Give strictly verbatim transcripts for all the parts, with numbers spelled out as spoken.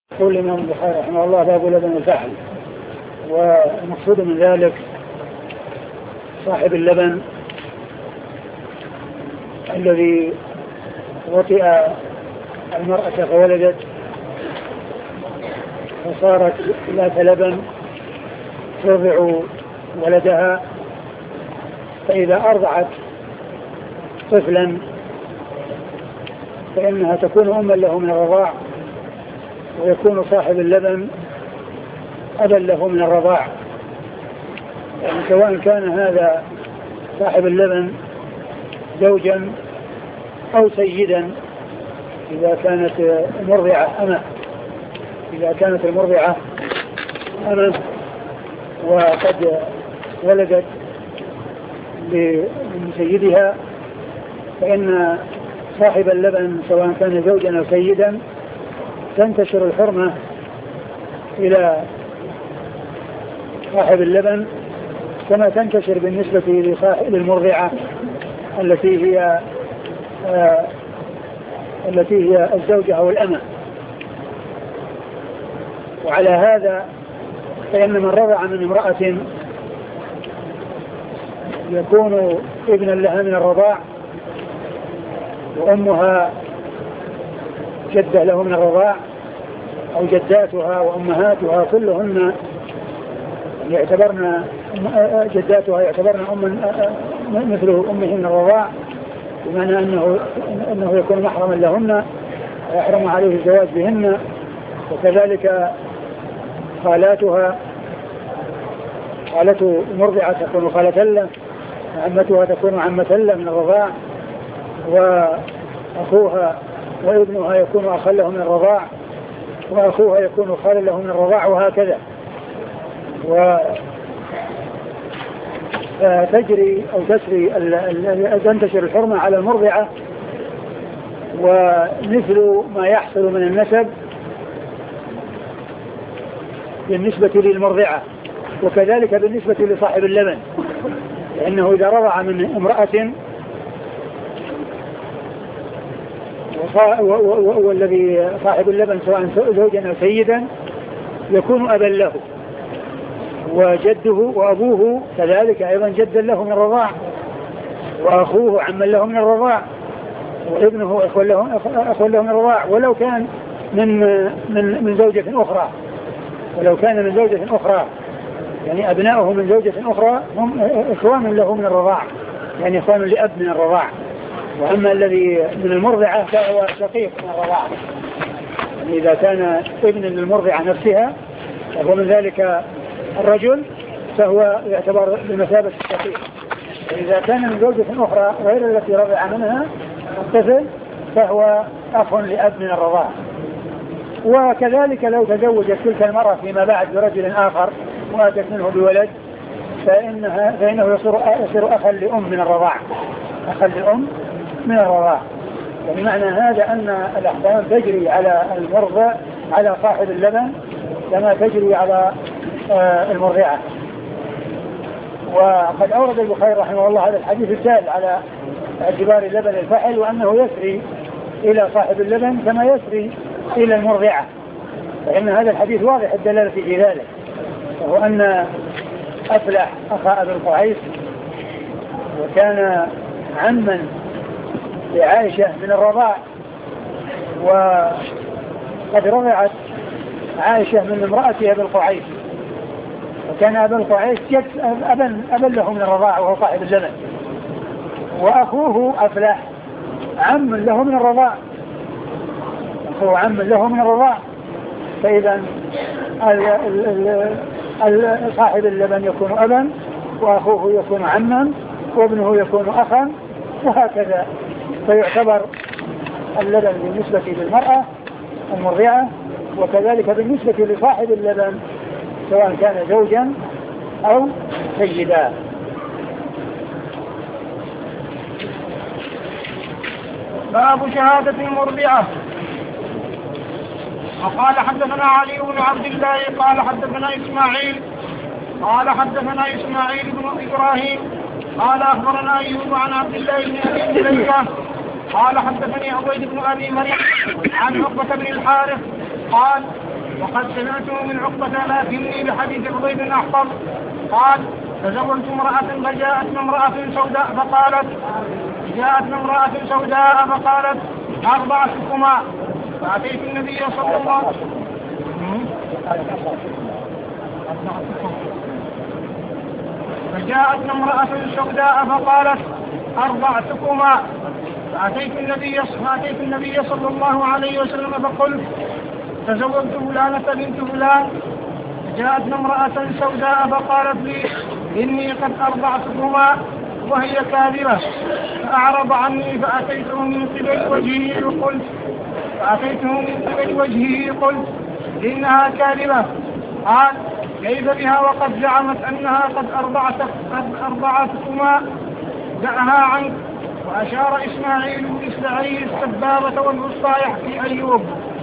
يقول الإمام البخاري رحمه الله باب لبن الفحل. والمقصود من ذلك صاحب اللبن الذي وطئ المرأة فولدت فصارت ذات لبن ترضع ولدها، فإذا أرضعت طفلا فإنها تكون أما له من الرضاع، ويكون صاحب اللبن أبا له من الرضاع، يعني سواء كان هذا صاحب اللبن زوجا أو سيدا. إذا كانت المرضعة أمة إذا كانت المرضعة أمة وقد ولدت لسيدها، فإن صاحب اللبن سواء كان زوجا أو سيدا تنتشر الحرمة إلى صاحب اللبن كما تنتشر بالنسبة للمرضعة التي هي آه التي هي الزوجة أو الأمة. وعلى هذا فإن من رضع من امرأة يكون ابنا لها من الرضاع، وأمها جدة له من الرضاع، أو جداتها وأمهاتها كلهن يعتبرن جداتها يعتبرن أم مثل أمه من الرضاع، بمعنى أنه, أنه يكون محرما لهن ويحرم عليه الزواج بهن. وكذلك خالاتها، خالته المرضعة تكون خالة له، عمتها تكون عمة له من الرضاع، وأخوها وابنها يكون أخا له من الرضاع، وأخوها يكون خالا له من الرضاع، وهكذا. وتجري أو تسري تنتشر الحرمة على المرضعة، ومثل ما يحصل من النسب بالنسبة للمرضعة، وكذلك بالنسبة لصاحب اللبن، لأنه إذا رضع من امرأة والذي صاحب اللبن سواء زوجا أو سيدا يكون أبا له، وجده وأبوه كذلك أيضا جدا له من الرضاع، وأخوه عما له من الرضاع، وابنه أخو له, أخو له من الرضاع، ولو كان من, من, من زوجة أخرى ولو كان من زوجة أخرى يعني أبناؤه من زوجة أخرى هم إخوان له من الرضاع، يعني إخوان لأب من الرضاع. وأما الذي من المرضعة فهو شقيق من الرضاع، يعني إذا كان ابن للمرضعة نفسها فهو من ذلك الرجل فهو يعتبر بمثابة الشقيق. وإذا كان من زوجة أخرى غير التي رضع منها الطفل فهو أخ لأب من الرضاع. وكذلك لو تزوجت تلك المرأة فيما بعد برجل آخر وأتت منه بولد فإنها فإنه يصير, يصير أخا لأم من الرضاع أخا لأم من الرضاع. يعني معنى هذا أن الأحكام تجري على المرضع على صاحب اللبن كما تجري على المرضعة. وقد أورد البخاري رحمه الله هذا الحديث الدال على اعتبار اللبن الفحل، وأنه يسري إلى صاحب اللبن كما يسري إلى المرضعة، فإن هذا الحديث واضح الدلالة في ذلك، وهو أن أفلح أخا أبي القعيس وكان عما لعائشة من الرضاع، وقد رضعت عائشة من امرأة أبي القعيس، وكان أبي القعيس أبا, أبا له من الرضاع وهو صاحب اللبن، وأخوه أفلح عم له من الرضاع هو عم له من الرضاع. فإذا صاحب اللبن يكون أبا، وأخوه يكون عما، وابنه يكون أخا، وهكذا. فيعتبر اللبن بالنسبة للمرأة المرضعة، وكذلك بالنسبة لصاحب اللبن سواء كان زوجا أو سيدا. باب شهادة المرضعة. وقال حدثنا علي بن عبد الله قال حدثنا إسماعيل قال حدثنا إسماعيل بن إبراهيم قال أخبرنا أيوب عن عبد الله بن أبي مليكة قال حدثني عبيد بن أبي مريم عن عقبة بن الحارث قال وقد سمعته من عقبة لكني بحديث عبيد بن أحفظ قال تزوجت امرأة فجاءت امرأة سوداء فقالت جاءت امرأة سوداء فقالت أرضعتكما فأتيت النبي صلى الله عليه وسلم فجاءت امرأة سوداء فقالت أرضعتكما فأتيت النبي فأتيت النبي صلى الله عليه وسلم فقلت تزوجت فلانة بنت فلان. جاءت امرأة سوداء فقالت لي إني قد أرضعتكما وهي كاذبة فأعرض عني فأتيته من قبل وجهه قلت فأتيته من قبل وجهه قلت إنها كاذبة. قال كيف بها وقد زعمت أنها قد أرضعت قد أرضعتكما دعها عنك. وأشار إسماعيل بإسماعيل السبابة والوسطى يحكي أيوب.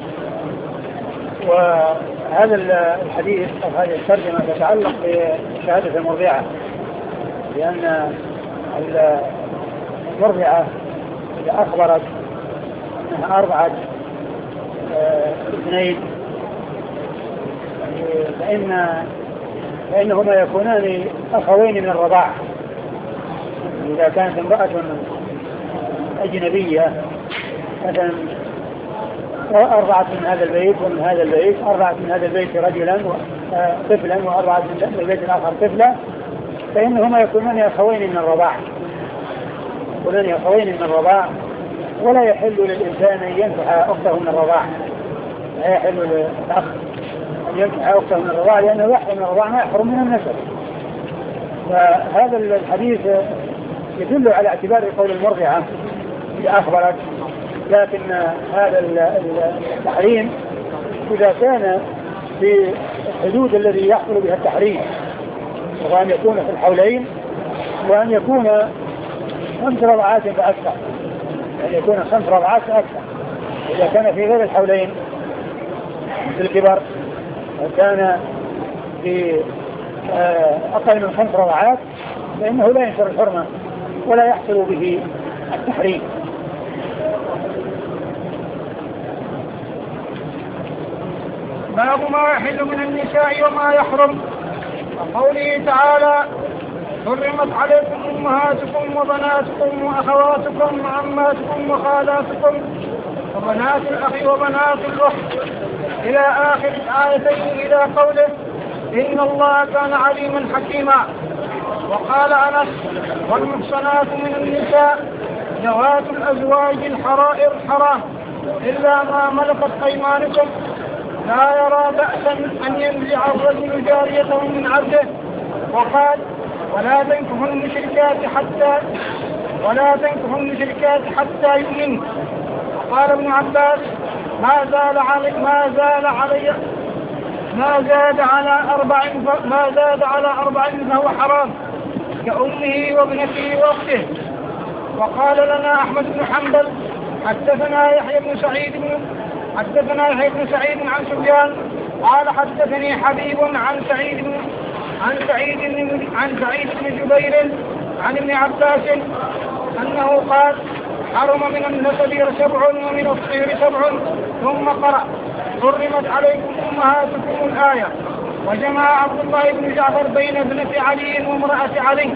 وهذا الحديث أو هذه الترجمة تتعلق بشهادة المرضعة، لأن المرضعة إذا أخبرت أنها أرضعت اثنين فإن فإنهما يكونان أخوين من الرضاع. إذا كانت امرأة أجنبية مثلا أرضعت من هذا البيت ومن هذا البيت، أرضعت من هذا البيت رجلا طفلا وأرضعت من البيت الآخر طفلا، فإنهما يكونان أخوين من الرضاع يكونان أخوين من الرضاع ولا يحل للإنسان أن ينكح أخته من الرضاع، لا يحل للأخ أن ينكح أخته من الرضاع لأنه يحرم من الرضاع ما يحرم من النسب. فهذا الحديث يدل على اعتبار قول المرضعة إذا أخبرت، لكن هذا التحريم إذا كان في الحدود الذي يحصل بها التحريم، وأن يكون في الحولين وأن يكون خمس رضعات فأكثر، أن يكون خمس رضعات فأكثر. إذا كان في غير الحولين في الكبر وكان في أقل من خمس رضعات فإنه لا ينشر الحرمة ولا يحصل به التحريم. باب ما يحل من النساء وما يحرم. وقوله تعالى حرمت عليكم أمهاتكم وبناتكم وأخواتكم وعماتكم وخالاتكم وبنات الأخ وبنات الأخت إلى آخر الآيتين إلى قوله إن الله كان عليما حكيما. وقال أنس والمحصنات من النساء ذوات الأزواج الحرائر حرام إلا ما ملكت أيمانكم لا يرى بأسا أن ينزع الرجل جاريته من عبده. وقال ولا تنكحوا المشركات حتى ولا تنكحوا المشركات حتى يؤمنوا. وقال ابن عباس ما زال علي ما زال علي ما زاد على أربع ما زاد على أربع فهو حرام كأمه وابنته وأخته. وقال لنا أحمد بن حنبل حدثنا يحيى بن سعيد بن حدثنا يحيى بن سعيد عن سفيان قال حدثني حبيب عن سعيد بن عن سعيد بن عن سعيد بن جبير عن ابن عباس أنه قال حرم من النسب سبع ومن الطير سبع ثم قرأ حرمت عليكم أمهاتكم الآية. وجمع عبد الله بن جعفر بين ابنة علي وامرأة علي.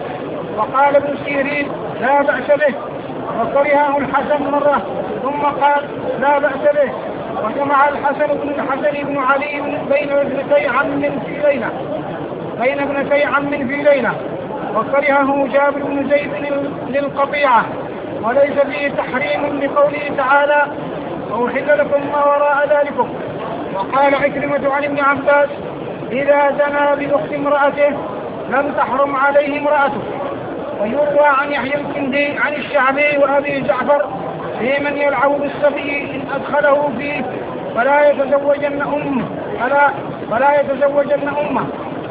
وقال ابن سيرين لا بأس به وكرهه الحسن مرة ثم قال لا بأس به. وجمع الحسن بن الحسن بن علي بين ابنتي عم في ليلة بين ابنتي عم في ليلة وكرهه جابر بن زيد للقطيعة وليس فيه تحريم لقوله تعالى أوحل لكم ما وراء ذلكم. وقال عكرمة عن ابن عباس إذا زنى بأخت امرأته لم تحرم عليه امرأته. ويروى عن يحيى الكندي عن الشعبي وأبي جعفر في من يلعب بالصبي إن أدخله فيه فلا يتزوجن أمه فلا, فلا يتزوجن أمه.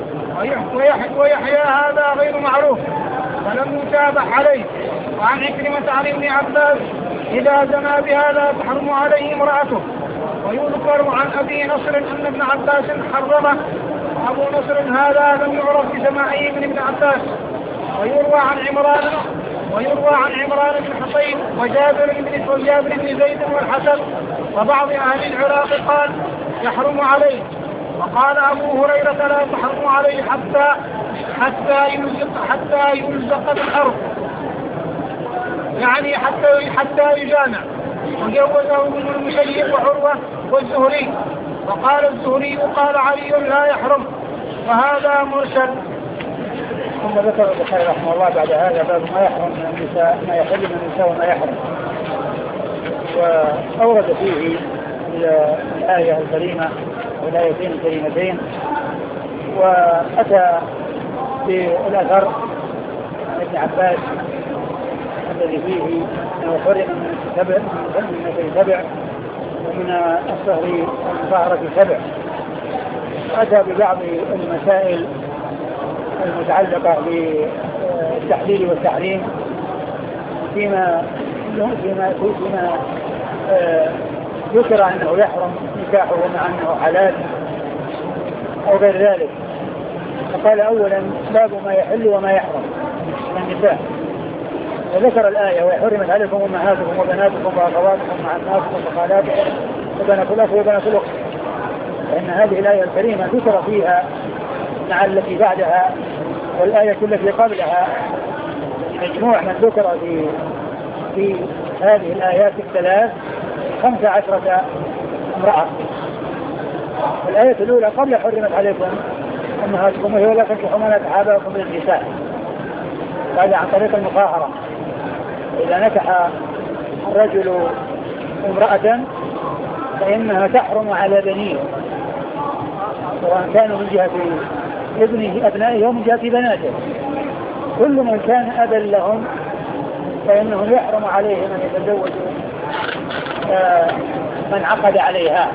ويحيى هذا غير معروف ولم يتابع عليه. وعن عكرمة عن ابن عباس إذا زنى بهذا تحرم عليه امرأته. ويذكر عن أبي نصر أن ابن عباس حرمه. أبو نصر هذا لم يعرف بسماعه من ابن عباس. ويروى عن عمران ويروى عن عمران بن حصين وجابر بن وجابر بن زيد والحسن وبعض أهل العراق قال يحرم عليه. وقال أبو هريرة لا تحرم عليه حتى حتى يلزق حتى يلزق بالأرض، يعني حتى حتى يجامع. وجوزه ابن المسيب وعروة والزهري. وقال الزهري قال علي لا يحرم، وهذا مرسل. ثم ذكر البخاري رحمه الله بعد هذا باب ما يحرم من النساء، ما يحل من النساء وما يحرم، وأورد فيه الآية الكريمة والآيتين الكريمتين، وأتى بالأثر عن ابن عباس الذي فيه أنه حرم من سبع من سبع ومن الصهر المطهرة سبع. أتى ببعض المسائل المتعلقة بالتحليل والتحريم فيما فيما فيما ذكر أنه يحرم نكاحه ومع أنه حلال أو غير ذلك. فقال أولا باب ما يحل وما يحرم من النساء، وذكر الآية وحرمت عليكم أمهاتكم وبناتكم وأخواتكم وعماتكم وخالاتكم وبنات الأخ وبنات الأخت، فإن هذه الآية الكريمة ذكر فيها مع التي بعدها والآية التي قبلها مجموع من ذكر في في هذه الآيات الثلاث خمسة عشرة امرأة. الآية الأولى قبل حرمت عليكم أمهاتكم وهي لا تنكحوا ما آباؤكم من النساء، هذا عن طريق المخاهرة. إذا نكح الرجل امرأة فإنها تحرم على بنيه، سواء كانوا من جهة ابنه أبنائه ومن جهة بناته. كل من كان أبا لهم فإنه يحرم عليه من يتزوج آه من عقد عليها،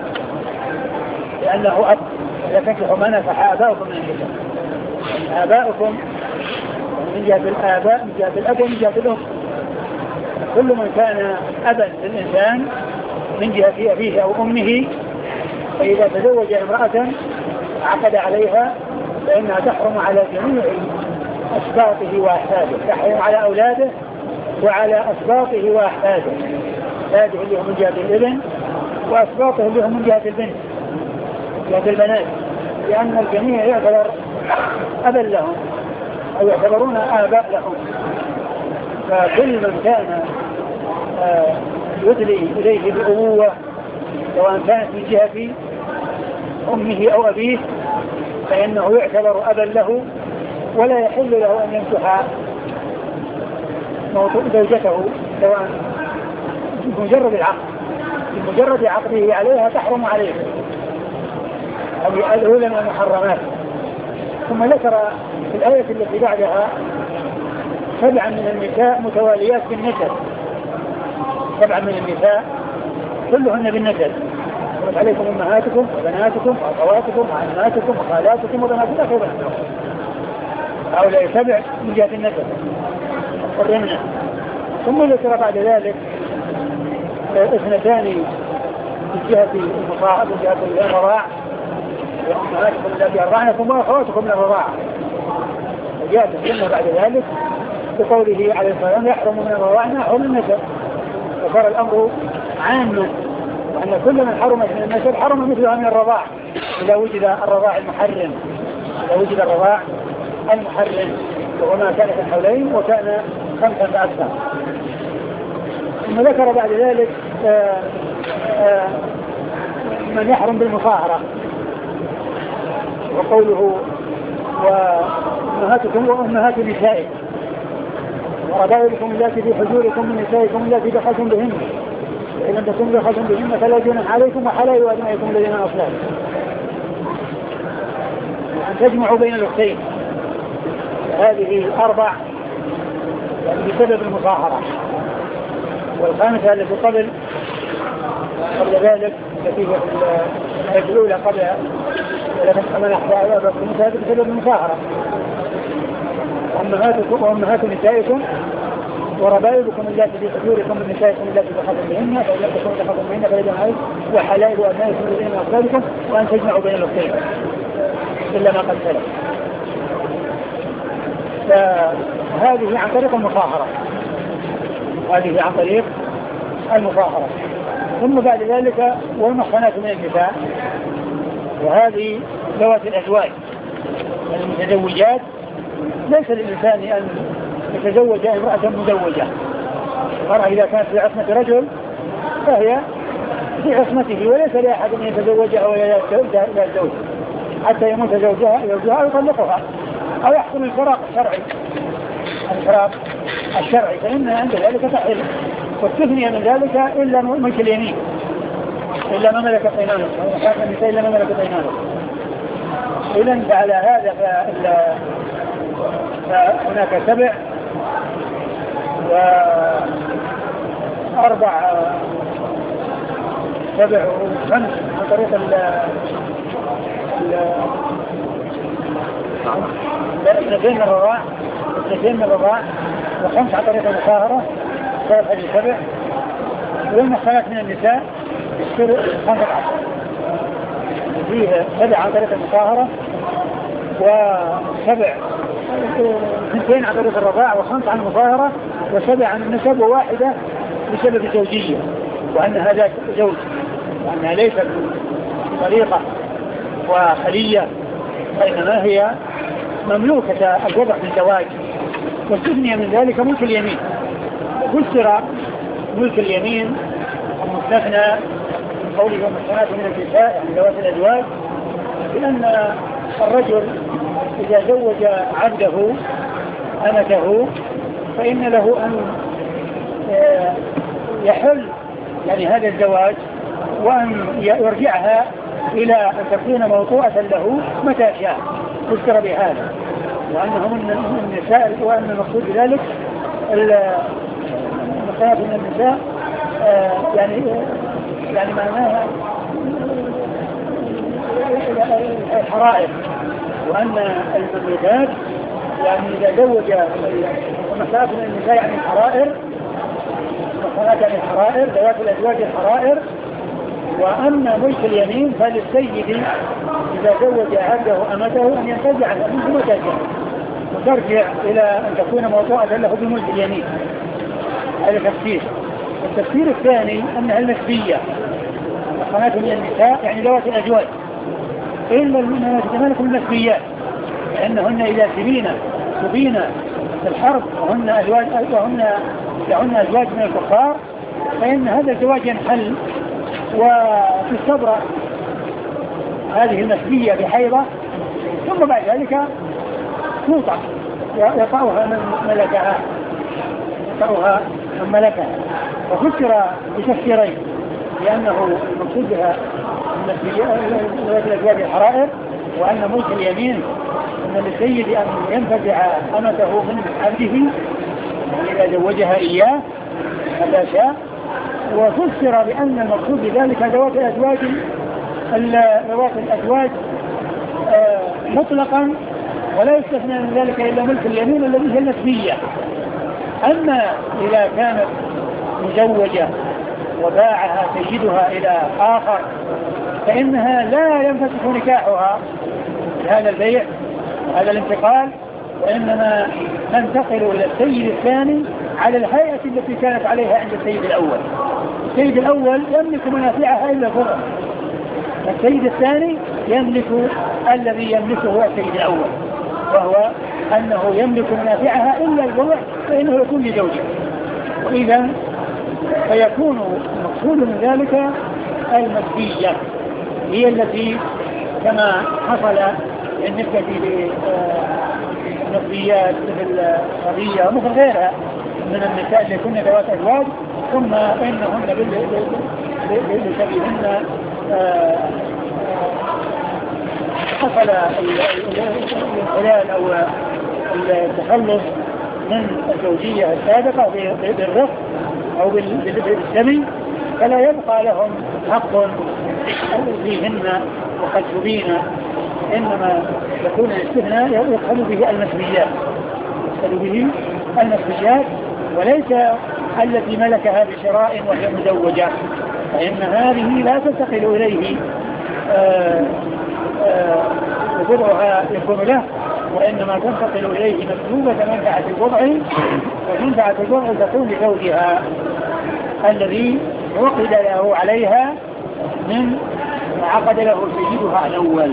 لأنه أب. إذا تنكحوا ما نكح آباؤكم من النساء، آباؤكم من جهة الآباء من جهة الأب ومن جهة الأم. كل من كان أبا للإنسان من جهة أبيه أو أمه فإذا تزوج امرأة عقد عليها فإنها تحرم على جميع أسباطه وأحفاده، تحرم على أولاده وعلى أسباطه وأحفاده، أحفاده اللي هم من جهة الابن وأسباطه اللي هم من جهة البنت جهة البنات، لأن الجميع يعتبر أبا لهم أو يعتبرون آباء لهم. فكل من كان آه يدلي إليه بأبوة سواء كانت من جهة أمه أو أبيه فإنه يعتبر أبا له، ولا يحل له أن ينكح زوجته سواء بمجرد العقد، بمجرد عقده عليها تحرم عليه أو يأذه من المحرمات. ثم ذكر في الآية التي بعدها سبعا من النساء متواليات بالنسب، سبعا من النساء كلهن بالنسب، قلت عليكم أمهاتكم وبناتكم وأخواتكم وعماتكم وخالاتكم وبنات الأخ وبنات الأخت، هؤلاء سبع من جهة النسب قررنا. ثم ذكر بعد ذلك اثنتان من جهة المصاحب من جهة الرضاع، وأمهاتكم التي أرضعنكم وأخواتكم من الرضاعة. وجاءت السنة بعد ذلك بقوله عليه الصلاة والسلام يحرم من الرضاع ما حرم النسب، وصار الأمر عاما وأن كل من حرمت من النسب حرم مثلها من الرضاع إذا وجد الرضاع المحرم، إذا وجد الرضاع المحرم وهو ما كان في الحولين وكان خمسا فأكثر. ثم ذكر بعد ذلك آآ آآ من يحرم بالمصاهرة، وقوله وأمهاتكم وأمهات نسائكم وربائبكم التي في حجوركم من نسائكم التي دخلتم بهن، فإن لم تكونوا دخلتم بهن فلا جناح عليكم وحلائل أبنائكم الذين من أصلابكم، أن تجمعوا بين الأختين. هذه أربع بسبب المصاهرة. والخامسة التي قبل قبل ذلك التي هي الآية الأولى قبل من أحباء أباكم هذه بسبب المصاهرة. أمهاتكم وأمهات نسائكم وربائبكم التي في حجوركم من نسائكم التي دخلتم بهن فإن لم تكونوا دخلتم بهن فلا جناح عليكم وحلائل أبنائكم الذين من أصلابكم وأن تجمعوا بين الأختين إلا ما قد سلف. فهذه عن طريق المصاهرة، هذه عن طريق المصاهرة. ثم بعد ذلك والمحصنات من النساء، وهذه ذوات الأزواج المتزوجات. ليس للإنسان أن يتزوج امرأة مزوجة. المرأة إذا كانت في عصمة رجل فهي في عصمته، وليس لأحد أن يتزوجها ولا يتزوج حتى يموت زوجها زوجها أو يطلقها أو يحصل الفراق الشرعي الفراق الشرعي فإن عند ذلك تحل. والتثنية من ذلك إلا ملك اليمين، إلا ما ملكت أيمانكم، إلا ما ملكت أيمانكم. إذن فعلى هذا فهناك سبع وأربع سبع وخمس عن طريق ال اثنتين من الرضاع اثنتين من الرضاع وخمس عن طريق المصاهرة صار هذه سبع. والمحصنات من النساء يصير خمسة عشر، فيه سبع عن طريق المصاهرة وسبع اثنتين عن طريق الرضاع وخمس عن المصاهرة وسبع عن النسب وواحدة بسبب الزوجية، وأن هذا زوج وأنها ليست طريقة وخلية وإنما هي مملوكة الوضع في الزواج. والتثنية من ذلك ملك اليمين. فسر ملك اليمين المستثنى من قوله والمحصنات من النساء يعني ذوات الأزواج، لأن الرجل إذا زوج عبده أمته فإن له أن يحل يعني هذا الزواج وأن يرجعها إلى أن تكون موطوءة له متى شاء. فسر بهذا وأنهم النساء، وأن المقصود بذلك المحصنات من النساء يعني يعني معناها الحرائر، وأن المملوكات يعني إذا زوج المحصنات من النساء يعني الحرائر، المحصنات يعني الحرائر ذوات الأزواج الحرائر. وأما ملك اليمين فللسيد إذا زوج عبده أمته أن ينتزع منه متى وترجع إلى أن تكون موطوءة له بملك اليمين. هذا تفسير. التفسير الثاني أنها النسبية، المحصنات من النساء يعني ذوات الأزواج إلا ما تتملك النسبيات، لأنهن إذا سبين سبين في الحرب وهن أزواج وهن لهن أزواج من الكفار فإن هذا الزواج ينحل وتستبرأ هذه النسبية بحيضة، ثم بعد ذلك توطأ يطأها من ملكها يطأها من ملكها. وفسر بتفسيرين، لأنه المقصود بها الأزواج الحرائر، وأن ملك اليمين أن للسيد أن ينتزع أمته من عبده إذا زوجها إياه هذا شاء. وفسر بأن المقصود بذلك ذوات الأزواج ذوات الأزواج مطلقا ولا يستثنى من ذلك إلا ملك اليمين الذي هي النسبية. أما إذا كانت مزوجة وباعها سيدها إلى آخر فإنها لا ينفتح نكاحها بهذا البيع هذا الانتقال، وإنما تنتقل إلى السيد الثاني على الهيئة التي كانت عليها عند السيد الأول. السيد الأول يملك منافعها إلا الفرع، السيد الثاني يملك الذي يملكه السيد الأول، وهو أنه يملك منافعها إلا الفرع فإنه يكون لزوجه. وإذا فيكون المقصود من ذلك المسبية هي التي كما حصل بالنسبة للنسبيات مثل الغبية ومثل غيرها من النساء اللي كن ذوات أزواج ثم إنهن بسببهن حصل الانحلال أو التخلص من الزوجية السابقة بالرفق أو بالسمي، فلا يبقى لهم حق فيهن وقد سبين، إنما يكون الاستثناء يدخل به المسبيات يدخل به المسبيات وليس التي ملكها بشراء وهي مزوجة، فإن هذه لا تنتقل إليه وضعها يكون له، وإنما تنتقل إليه مسلوبة منفعة الوضع، ومنفعة الوضع تكون لزوجها الذي عقد له عليها من عقد له سيدها الأول.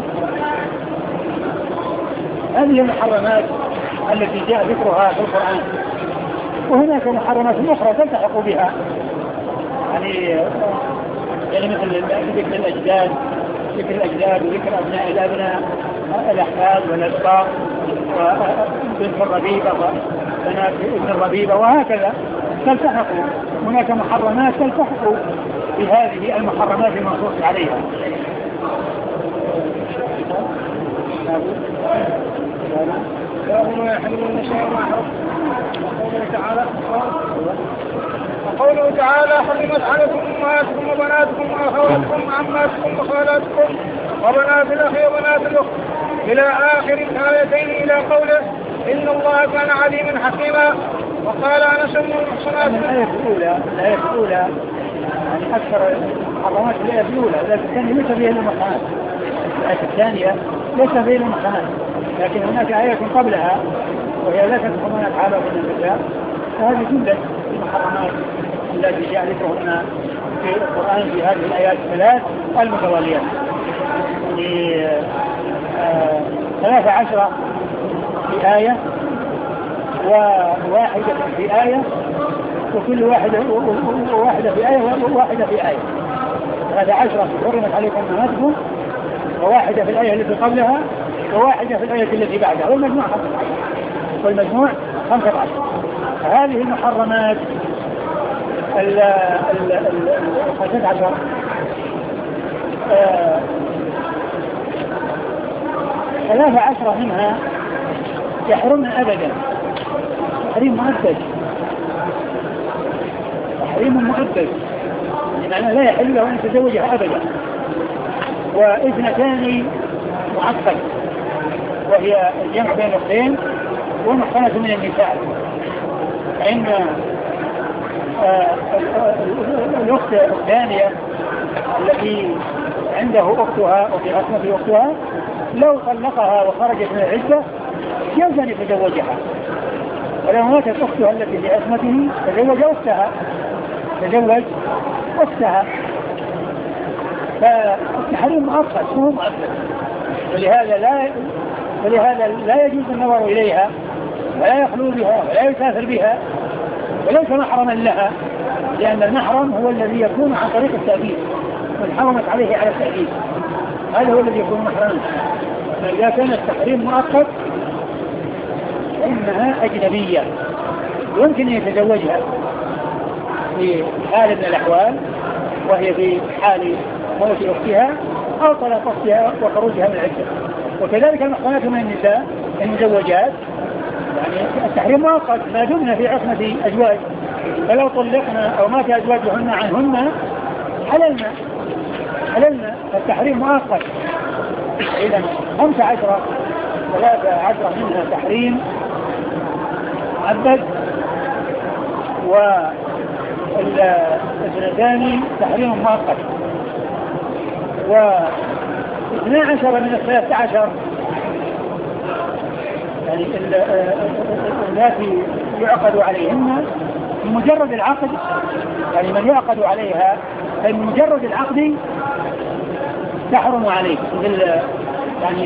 هذه المحرمات التي جاء ذكرها في القرآن. وهناك محرمات أخرى تلتحق بها، يعني يعني مثل ذكر الأجداد ذكر الأجداد وذكر أبناء الأبناء الأحفاد والأسباط وبنت الربيبة وبنات ابن الربيبة وهكذا تلتحق. هناك محرمات تلتحق بهذه المحرمات المنصوص عليها. وما يحملون شيئا معروف. وقوله تعالى وقوله تعالى حرمت عليكم أمهاتكم وبناتكم وأخواتكم وعماتكم وخالاتكم وبنات الأخ وبنات الأخت إلى آخر الآيتين إلى قوله إن الله كان عليما حكيما. وقال أنس بن محصنات الآية الأولى الآية الأولى يعني أكثر محرمات الآية الأولى، لكن الثانية ليس فيها المحرمات. الآية الثانية ليس فيها المحرمات، لكن هناك آية قبلها وهي لا تحرمات على من النساء، وهذه جملة المحرمات التي جاء ذكرهن في القرآن في هذه الآيات الثلاث المتواليات. يعني ثلاثة عشرة في آية وواحدة في آية وكل واحدة واحدة في آية وواحدة في آية. ثلاثة عشرة حرمت عليكم أمهاتكم، وواحدة في الآية التي قبلها، وواحدة في الآية التي بعدها، والمجموع خمسة عشر والمجموع خمسة عشر. هذه المحرمات الخمسة عشر ثلاثة عشر منها يحرمن أبدا تحريم مؤبد، تحريم مؤبد يعني لا يحل له أن يتزوجها أبدا. واثنتان معقد وهي الجمع بين الاثنين والمحصنة من النساء. فإن الأخت الثانية التي عنده أختها وفي عصمة أختها لو طلقها وخرجت من العدة جاز أن يتزوجها، ولو ماتت أختها التي في عصمته تزوج أختها تزوج أختها. فالتحريم مؤقت هو مؤقت، ولهذا لا ولهذا لا يجوز النظر إليها ولا يخلو بها ولا يسافر بها وليس محرما لها، لأن المحرم هو الذي يكون عن طريق التأبيد والحرمت عليه على التأبيد، هذا هو الذي يكون محرما. فإذا كان التحريم مؤقت فإنها أجنبية يمكن أن يتزوجها في حال من الأحوال، وهي في حال موت أختها أو طلاق أختها وخروجها من العدة. وكذلك المحصنات من النساء المزوجات يعني التحريم مؤقت ما دمنا في عصمة أزواج، فلو طلقنا أو مات أزواجهن عنهن حللنا حللنا فالتحريم مؤقت. إذا خمسة عشرة ثلاثة عشرة منها تحريم مؤبد، والاثنتان تحريم مؤقت، واثنى عشر من الثلاثة عشر يعني التي يعقد عليهن بمجرد العقد، يعني من يعقد عليها فبمجرد العقد تحرم عليه مثل يعني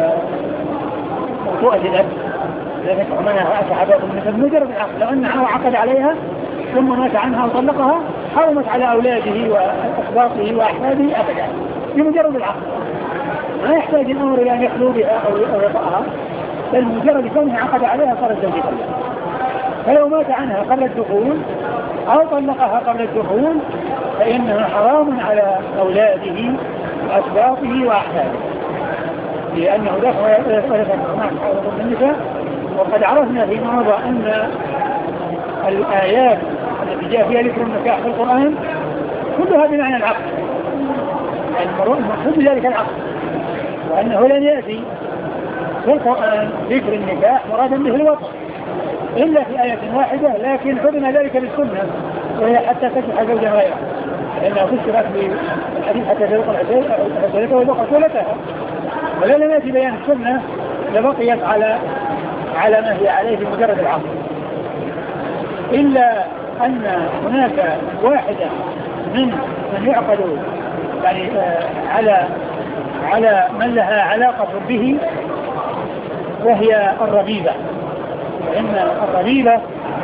موضوع الأب التي تحرمها أصحابه من مجرد العقد. لو أنه عقد عليها ثم مات عنها وطلقها حرمت على أولاده وأخباطه وأحفاده أبدا بمجرد العقد، ما يحتاج الأمر إلى أن يخلو بها أو يطأها، بل مجرد كونه عقد عليها صارت زوجة له. فلو مات عنها قبل الدخول أو طلقها قبل الدخول فإنه حرام على أولاده وأسباطه وأحفاده، لأنه دخل مع النساء. وقد عرفنا فيما مضى أن الآيات التي جاء فيها ذكر النكاح في القرآن كلها بمعنى العقد، يعني المقصود بذلك العقد، وأنه لن يأتي في القرآن ذكر النكاح مرادا به الوطن إلا في آية واحدة، لكن حرم ذلك بالسنة وهي حتى تنكح زوجا غيره، لأنها فسرت بالحديث حتى تلقى العزيزة ويبقى ثلثها. ولو لم يأتي بيان السنة لبقيت على على ما هي عليه بمجرد العقد، إلا أن هناك واحدة من من يعقد يعني على على من لها علاقة به وهي الربيبة. فإن الربيبة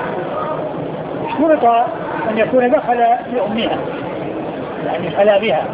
اشترط أن يكون دخل بأمها يعني خلا بها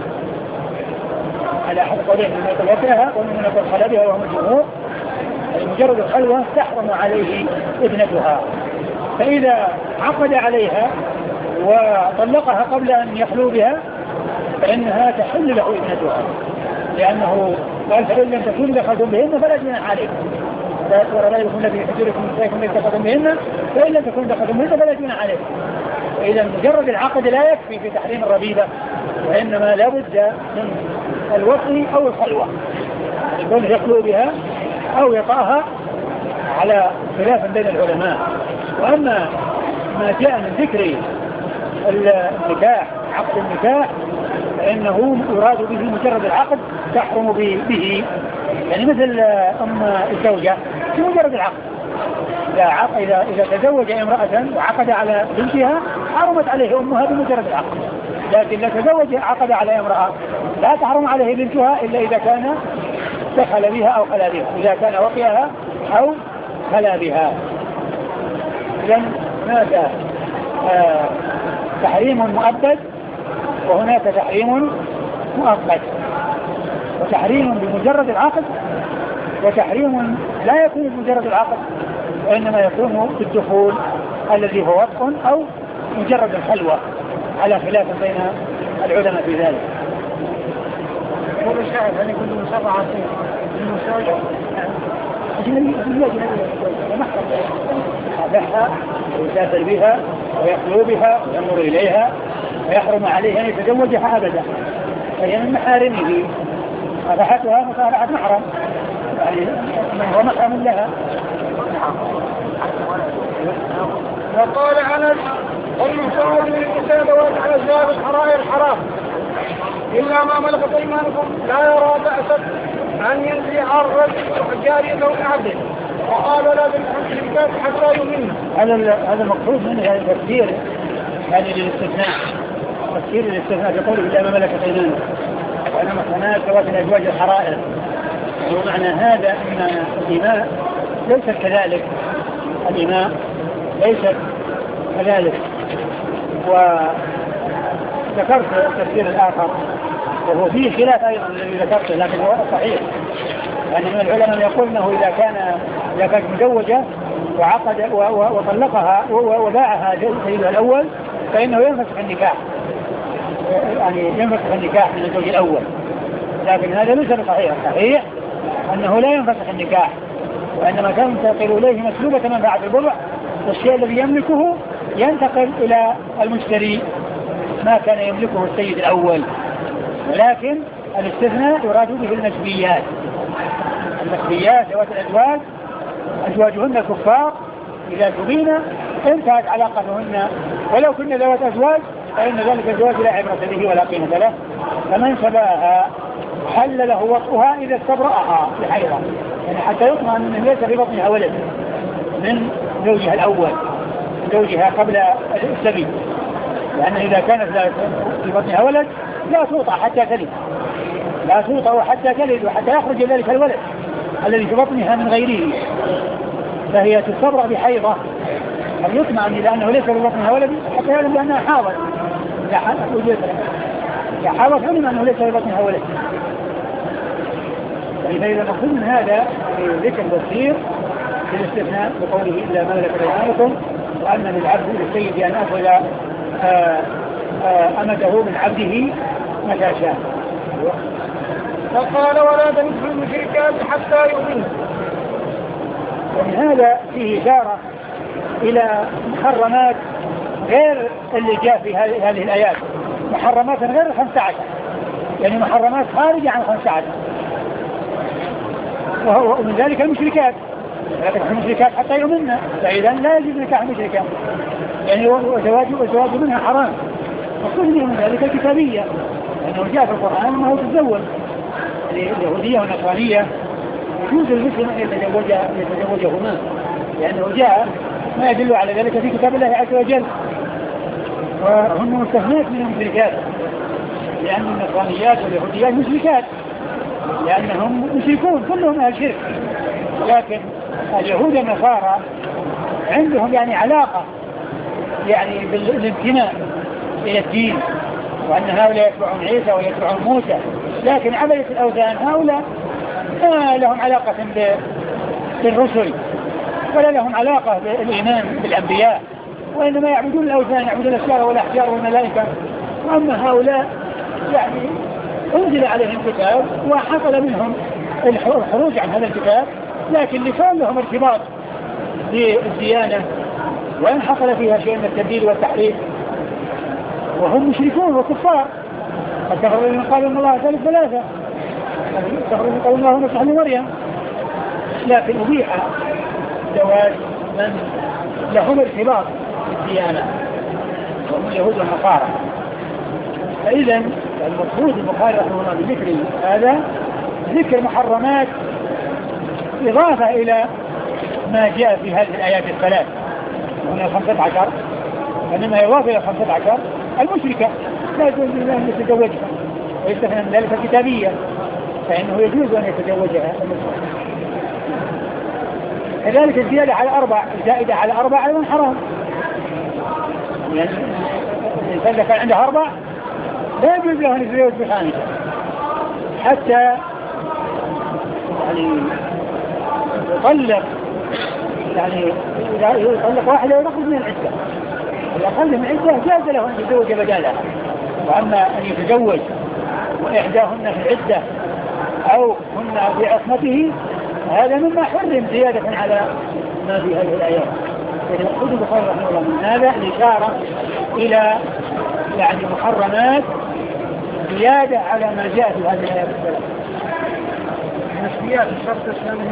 على أحد قولين من يتوفيها ومن يقول خلا بها وهم الجمهور. مجرد الخلوة تحرم عليه ابنتها، فإذا عقد عليها وطلقها قبل أن يخلو بها فإنها تحل له ابنتها، لأنه قال فإن لم تكونوا دخلتم بهن فلا جناح عليكم وربائبكم التي في حجوركم من نسائكم التي دخلتم بهن فإن لم تكونوا دخلتم بهن فلا جناح عليكم. وإذا مجرد العقد لا يكفي في تحريم الربيبة، وإنما لا بد من الوصي أو الخلوة، يكون يخلو بها أو يطاها على خلاف بين العلماء. وأما ما جاء من ذكر النكاح عقد النكاح فإنه يراد به مجرد العقد تحرم به، يعني مثل أم الزوجة في مجرد العقد إذا, إذا, إذا تزوج امرأة وعقد على بنتها حرمت عليه أمها بمجرد العقد، لكن لا تزوج عقد على امرأة لا تحرم عليه بنتها إلا إذا كان دخل بها أو خلا بها، إذا كان وقيها أو خلا بها. إذن هناك آه تحريم مؤبد وهناك تحريم مؤقت، وتحريم بمجرد العقد وتحريم لا يكون بمجرد العقد وإنما يكون بالدخول الذي هو وطء أو مجرد الخلوة على خلاف بين العلماء في ذلك. يقول الشاعر هل يكون مصرعة المساجة أجنبي أجنبي أبحها ويسافر بها ويخلو بها وينظر إليها ويحرم عليه أن يتزوجها أبدا، فهي من محارمه، أبحتها مصارعة محرم يعني من هو محرم لها. وقال أنس والمحصنات من النساء ذوات الأزواج الحرائر الحرام إلا ما ملكت أيمانكم لا يرى بأسا أن ينزع الرجل جاريته من عبده، وقال لا بالمشركات حتى يؤمنن. هذا هذا المقصود منه يعني تفسير يعني للاستثناء، تفسير للاستثناء يقول إلا ما ملكت أيمانكم وأنا محصنات ذوات الأزواج الحرائر. ومعنى هذا أن الإماء ليست كذلك، الإماء ليست كذلك. وذكرت التفسير الآخر وهو فيه خلاف أيضا الذي ذكرته لكن هو صحيح، يعني من العلماء يقول أنه إذا كان إذا كانت مزوجة وعقد وطلقها وباعها سيدها الأول فإنه ينفسخ النكاح، يعني ينفسخ النكاح من الزوج الأول، لكن هذا ليس بصحيح. صحيح أنه لا ينفسخ النكاح وإنما تنتقل إليه مسلوبة منفعة البضع، والشيء الذي يملكه ينتقل إلى المشتري ما كان يملكه السيد الأول. ولكن الاستثناء يراد به المسبيات، المسبيات ذوات الأزواج أزواجهن كفار إذا تبين انتهت علاقتهن ولو كن ذوات أزواج فإن ذلك الزواج لا عبرة به ولا قيمة له، فمن سباها حل له وطئها إذا استبرأها بحيرة، يعني حتى يطمئن أنه ليس في بطنها ولد من زوجها الأول زوجها قبل السبي، لأن إذا كانت في بطنها ولد لا توطأ حتى تلد، لا توطأ حتى تلد وحتى يخرج ذلك الولد الذي في بطنها من غيره، فهي تستبرأ بحيضة أن يطمئن لأنه ليس في بطنها ولد حتى يعلم بأنها حاضر. إذا حاضر علم أنه ليس في بطنها ولد. فإذا مقصود من هذا ذكر تفسير في الاستثناء بقوله إلا ما ملكت أيمانكم وأن للعبد للسيد أن أخذ أمته من عبده متى شاء. فقال ولا تنكحوا المشركات حتى يؤمنوا. ومن هذا فيه إشارة إلى محرمات غير اللي جاء في هذه الآيات، محرمات غير الخمسة عشر، يعني محرمات خارجة عن الخمسة عشر، ومن ذلك المشركات، لكن المشركات حتى يؤمننا، فإذا لا يجب نكاح المشركات، يعني وزواج وزواج منها حرام. وكل من ذلك الكتابية، لأنه جاء في القرآن ما هو تزوج اليهودية والنصرانية يجوز المسلم أن يتزوج يتزوجهما، لأنه جاء ما يدل على ذلك في كتاب الله عز وجل. وهم مستثنات من المشركات، لأن النصرانيات واليهوديات مشركات، لأنهم مشركون كلهم أهل شرك. لكن اليهود والنصارى عندهم يعني علاقة يعني بالانتماء إلى الدين، وأن هؤلاء يتبعون عيسى ويتبعون موسى. لكن عبدة الأوثان هؤلاء ما لهم علاقة بالرسل ولا لهم علاقة بالإيمان بالأنبياء، وإنما يعبدون الأوثان، يعبدون الأشجار والأحجار والملائكة. وأما هؤلاء يعني أنزل عليهم كتاب وحصل منهم الخروج عن هذا الكتاب، لكن لكان لهم ارتباط بالديانة، وإن حصل فيها شيء من التبديل والتحريف وهم مشركون وكفار. قد كفروا من قالوا إن الله ثالث ثلاثة، كفروا من قالوا الله مسيح ابن مريم. لكن أبيح زواج من لهم ارتباط بالديانة وهم اليهود والنصارى. فإذا المقصود البخاري رحمه الله بذكر هذا ذكر محرمات إضافة إلى ما جاء في هذه الآيات الثلاث من الخمسة عشر، إنما يوافق إلى الخمسة عشر المشركة لا يجوز له أن يتزوجها، ويستثنى من ذلك الكتابية فإنه يجوز أن يتزوجها المشركة. كذلك الزيادة على أربع، الزائدة على أربع أيضا حرام، يعني الإنسان كان عنده أربع لا يجوز له أن يتزوج بخامسة حتى يعني يطلق، يعني يطلق واحدة ويخرج من العدة، الأقل من العدة جاز له أن يتزوج بدالها. وأما أن يتزوج وإحداهن في العدة أو هن في عصمته هذا مما حرم زيادة على ما في هذه الآيات. يعني يقول البخاري رحمه الله من هذا الإشارة إلى يعني محرمات زيادة على ما جاء في هذه الآيات الثلاث. نسبيات الشرط الإسلامي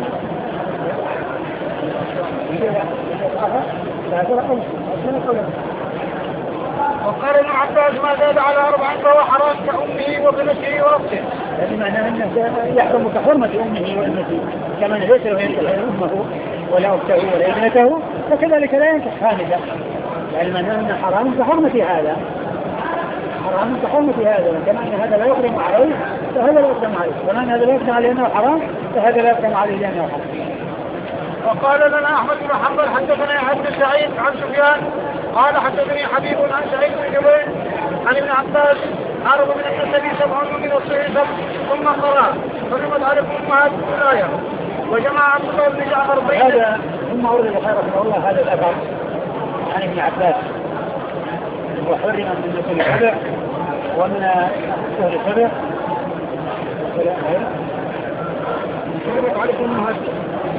وقال ابن عباس ما زاد على أربع فهو حرام كأمه وبنته وأخته. هذا معناه أنه يحرم كحرمة أمه وابنته، كما ليس له ينكح أمه ولا أخته ولا ابنته فكذلك لا ينكح خامسة، يعني معناه أنه حرام كحرمة هذا، حرام كحرمة هذا، كما أن هذا لا يحرم عليه فهذا لا يحرم عليه، كما أن هذا لا يحرم عليه لأنه حرام فهذا لا يحرم عليه لأنه حرام. وقال لنا أحمد بن حنبل حدثنا يحيى بن سعيد عن سفيان قال حدثني حبيب عن سعيد بن جبير عن ابن عباس عرض من النبي سبع من الصحيح ثم قرأ فرمت عليكم أمهاتكم الآية. وجمع عبد الله بن جعفر بين هذا ثم أورد البخاري رحمه الله هذا الأثر عن ابن عباس وحرم من كل سبع ومن كل سبع فرمت عليكم أمهاتكم.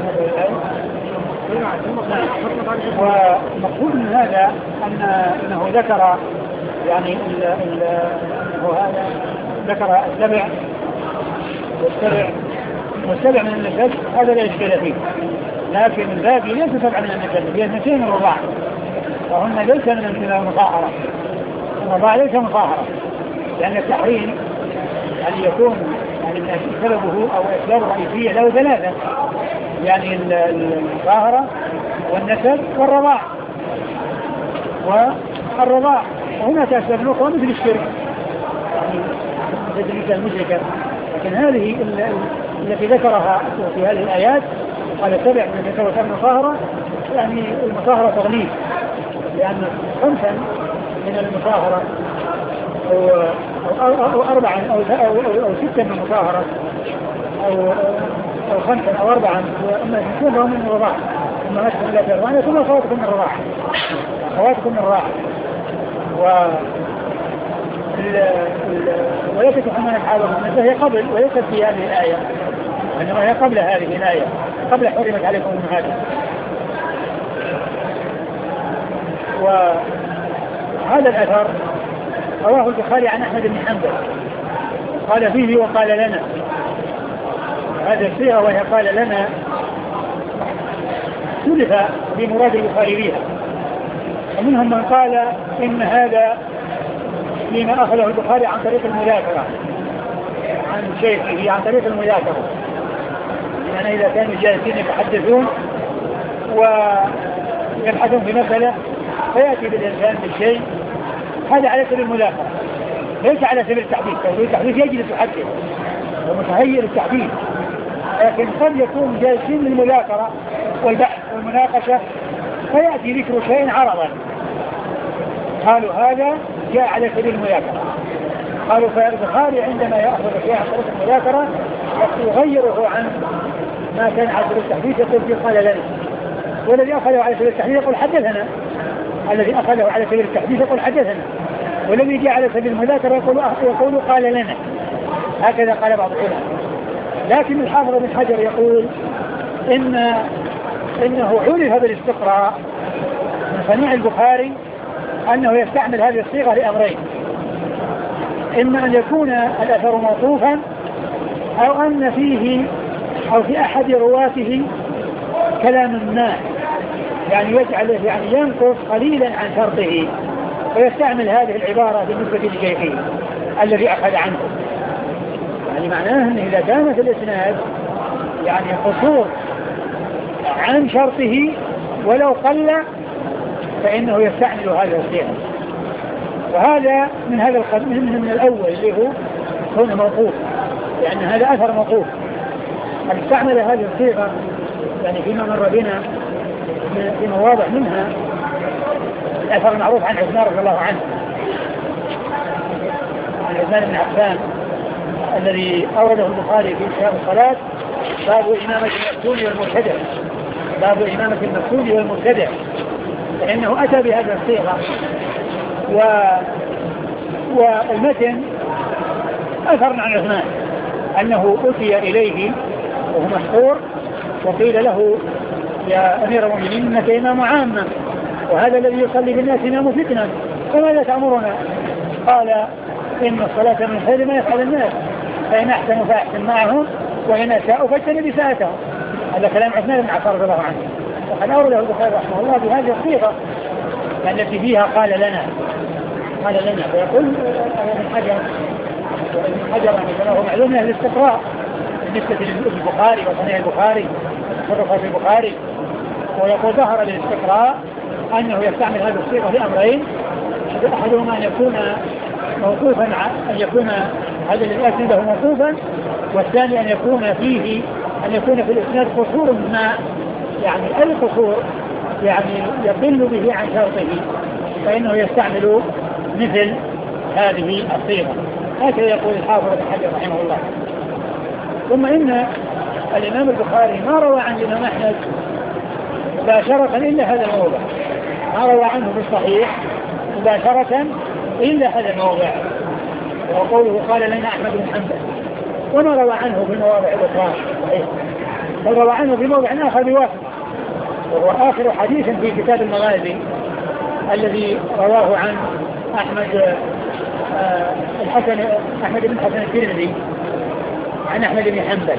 ومقصود من هذا أن أنه ذكر يعني ال ال هذا ذكر السبع والسبع والسبع من النسب هذا لا إشكال فيه، لكن الباقي ليس سبع من النسب، هي اثنتين الرضاع وهن ليس من المطهرة، الرضاع ليس مطهرة، لأن التحريم يعني يكون يعني سببه أو أسباب رئيسية له ثلاثة، يعني المطهرة والنسب والرضاع والرضاع وهناك أسباب أخرى مثل الشرك يعني مثل المشركة. لكن هذه التي ذكرها في هذه الآيات قال سبع من النسب وكان مطهرة، يعني المطهرة تغليب، لأن خمسا من المطهرة أو, أو, أو أربعا أو, أو, أو, أو ستا من المطهرة أو أو خمسا أو أربعا وأما يكون لهم من الرضاع أما هاتكم إلا في الرضاع ثم أخواتكم من الرضاع أخواتكم من الرضاع و وليست حمانا حالهم هي قبل وليست في هذه الآية، إنما هي قبل هذه الآية قبل حرمت عليكم أمهاتكم. وهذا الأثر رواه البخاري عن أحمد بن حنبل قال فيه وقال لنا، هذا الصيغة وهي قال لنا سلف بمراد البخاري بها، ومنهم من قال إن هذا فيما أخذه البخاري عن طريق المذاكرة عن شيخه عن طريق المذاكرة، يعني إذا كانوا جالسين يتحدثون ويبحثون في مسألة فيأتي بالإنسان بالشيء هذا على سبيل الملاحظة ليس على سبيل التحديث. التحديث يجلس يحدث ومتهيئ للتحديث، لكن قد يكون جالسين للمذاكرة والبحث والمناقشة فيأتي ذكر شيء عرضا، قالوا هذا جاء على سبيل المذاكرة. قالوا فالبخاري عندما يأخذ شيء عن طريق المذاكرة يغيره عن ما كان على سبيل التحديث يقول في قال لنا، والذي أخذه على سبيل التحديث يقول حدثنا، الذي أخذه على سبيل التحديث يقول حدثنا، والذي جاء على سبيل المذاكرة يقول, يقول قال لنا. هكذا قال بعض العلماء. لكن الحافظ بن حجر يقول إن إنه عرف بالاستقراء من صنيع البخاري أنه يستعمل هذه الصيغة لأمرين: إما أن يكون الأثر موقوفا، أو أن فيه أو في أحد رواته كلام ما، يعني يجعله يعني ينقص قليلا عن شرطه، ويستعمل هذه العبارة بالنسبة لشيخه الذي أخذ عنه. يعني معناه أنه إذا كان في الإسناد يعني قصور عن شرطه ولو قل فإنه يستعمل هذا الصيغة. وهذا من هذا القدم من الأول اللي هو هنا موقوف، لأن يعني هذا أثر موقوف. قد استعمل هذه الصيغة يعني فيما مر بنا في مواضع منها الأثر المعروف عن عثمان رضي الله عنه، عن عثمان بن عفان الذي أورده البخاري في كتاب الصلاة: باب إمامة المفتون والمبتدع، باب إمامة المفتون والمبتدع، فإنه أتى بهذا الصيغة. و... والمتن أثر عن عثمان أنه أتي إليه وهو مشهور وقيل له: يا أمير المؤمنين إنك إمام عامة، وهذا الذي يصلي بالناس إمام فتنة، فماذا تأمرنا؟ قال: إن الصلاة من خير ما يفعل الناس، فإن أحسنوا فأحسن معهم، وإن أساءوا فاجتنب إساءتهم. هذا كلام عثمان بن عفان رضي الله عنه، وقد أورده البخاري رحمه الله بهذه الصيغة التي فيها قال لنا قال لنا ويقول ابن حجر وابن حجر يعني هو معلوم له الاستقراء بالنسبة للبخاري وصنيع البخاري وتصرفات البخاري، ويقول ظهر للاستقراء أنه يستعمل هذه الصيغة لأمرين: أحدهما أن يكون موقوفا، أن يكون هذا الذي أسنده موقوفا، والثاني أن يكون فيه أن يكون في الإسناد قصور ما، يعني أي قصور يعني يقل به عن شرطه، فإنه يستعمل مثل هذه الصيغة. هكذا يقول الحافظ بن حجر رحمه الله. ثم إن الإمام البخاري ما روى عن الإمام أحمد مباشرة إلا هذا الموضع، ما روى عنه في الصحيح مباشرة إلا هذا الموضع، وقوله قال لنا أحمد بن حنبل، وما روى عنه في المواضع الأخرى صحيح، بل روى عنه في موضع آخر بواسطة، وهو آخر حديث في كتاب المغازي الذي رواه عن أحمد آه الحسن أحمد بن حسن الترمذي عن أحمد بن حنبل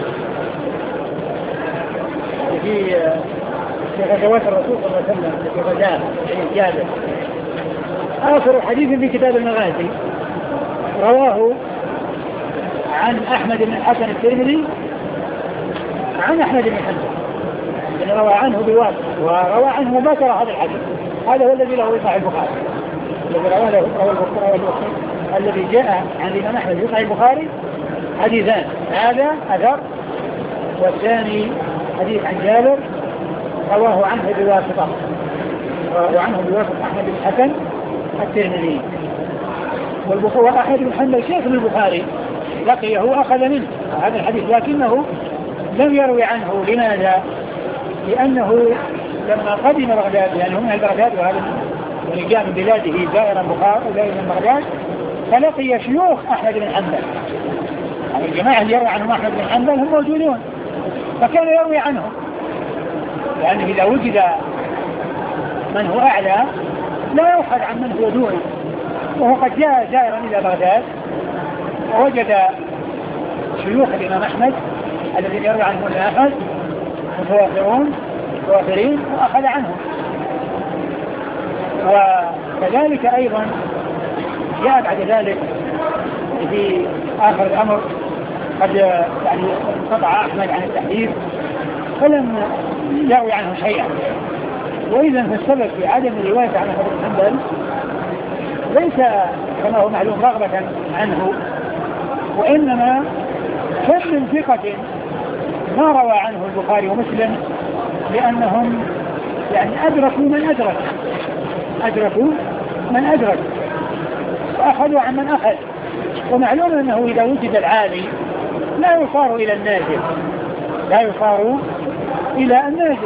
في في غزوات الرسول صلى الله عليه وسلم في غزاة جابر. آخر حديث في كتاب المغازي رواه عن أحمد بن الحسن الترمذي عن أحمد بن حنبل، يعني روى عنه بواسطة وروى عنه مباشرة هذا الحديث. هذا هو الذي له صحيح البخاري، الذي رواه له البخاري الذي جاء عن الإمام أحمد في صحيح البخاري حديثان: هذا أثر، والثاني حديث عن جابر رواه عنه بواسطة، رواه عنه بواسطة أحمد بن الحسن الترمذي. والبخاري أحمد بن حنبل شيخ البخاري لقيه وأخذ منه هذا الحديث، لكنه لم يروي عنه. لماذا؟ لأنه لما قدم بغداد، يعني هم من بغداد وهذا اللي جاء من بلاده زائرا بخارى زائرا بغداد، فلقي شيوخ أحمد بن حنبل، يعني الجماعة اللي يروي عنهم أحمد بن حنبل هم موجودون، فكان يروي عنهم، لأنه يعني إذا وجد من هو أعلى لا يؤخذ عن من هو دونه. وهو قد جاء زائرا إلى بغداد ووجد شيوخ الإمام أحمد الذين يروي عنهم أحمد متوافرون متوافرين وأخذ عنهم. وكذلك أيضا جاء بعد ذلك في آخر الأمر قد يعني انقطع أحمد عن التحديث فلم يروي عنه شيئا. وإذا فالسبب في عدم الرواية عن أحمد بن حنبل ليس كما هو معلوم رغبة عنه، وإنما كم من ثقة ما روى عنه البخاري ومسلم لأنهم يعني أدركوا من أدرك أدركوا من أدرك وأخذوا عن من أخذ. ومعلوم أنه إذا وجد العالي لا يصار إلى النازل لا يصار إلى النازل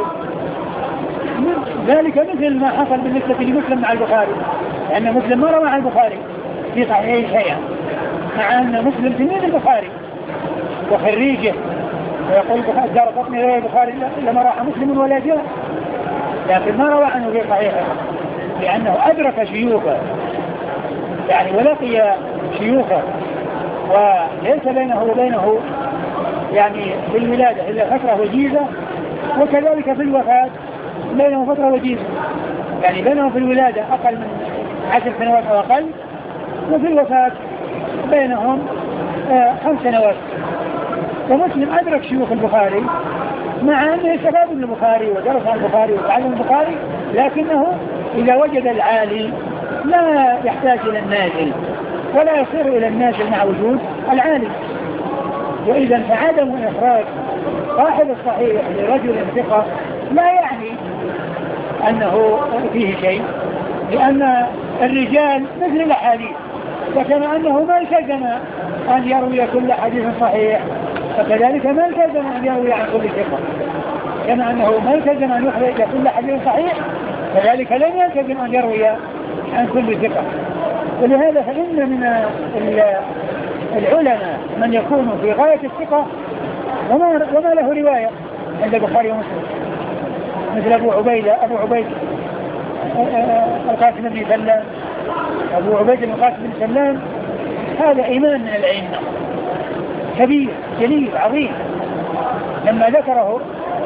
ذلك مثل ما حصل بالنسبة لمسلم مع البخاري، لأن مسلم ما روى عن البخاري في صحيحه شيئا، مع أن مسلم تلميذ البخاري وخريجه، ويقول دار قطني روى البخاري لما راح مسلم ولا جاء، لكن ما روى عنه في صحيحه لأنه أدرك شيوخه يعني ولقي شيوخه، وليس بينه وبينه يعني في الولادة إلا فترة وجيزة، وكذلك في الوفاة بينه فترة وجيزة، يعني بينه في الولادة أقل من عشر سنوات أو أقل، وفي الوفاة بينهم آه خمس سنوات. ومسلم أدرك شيوخ البخاري مع أنه استفاد من البخاري ودرس عن البخاري وتعلم البخاري، لكنه إذا وجد العالي لا يحتاج إلى النازل ولا يصير إلى النازل مع وجود العالي. وإذا فعدم إخراج صاحب الصحيح لرجل ثقة لا يعني أنه فيه شيء، لأن الرجال مثل الأحاديث، فكما أنه ما التزم أن يروي كل حديث صحيح فكذلك ما التزم أن يروي عن كل ثقة، كما أنه ما التزم أن يخرج كل حديث صحيح كذلك لم يلتزم أن يروي عن كل ثقة. ولهذا فإن من العلماء من يكون في غاية الثقة وما, وما له رواية عند البخاري ومسلم، مثل أبو عبيدة أبو عبيد القاسم بن سلام أبو عبيد القاسم بن سلام، هذا إمام من الأئمة كبير جليل عظيم. لما ذكره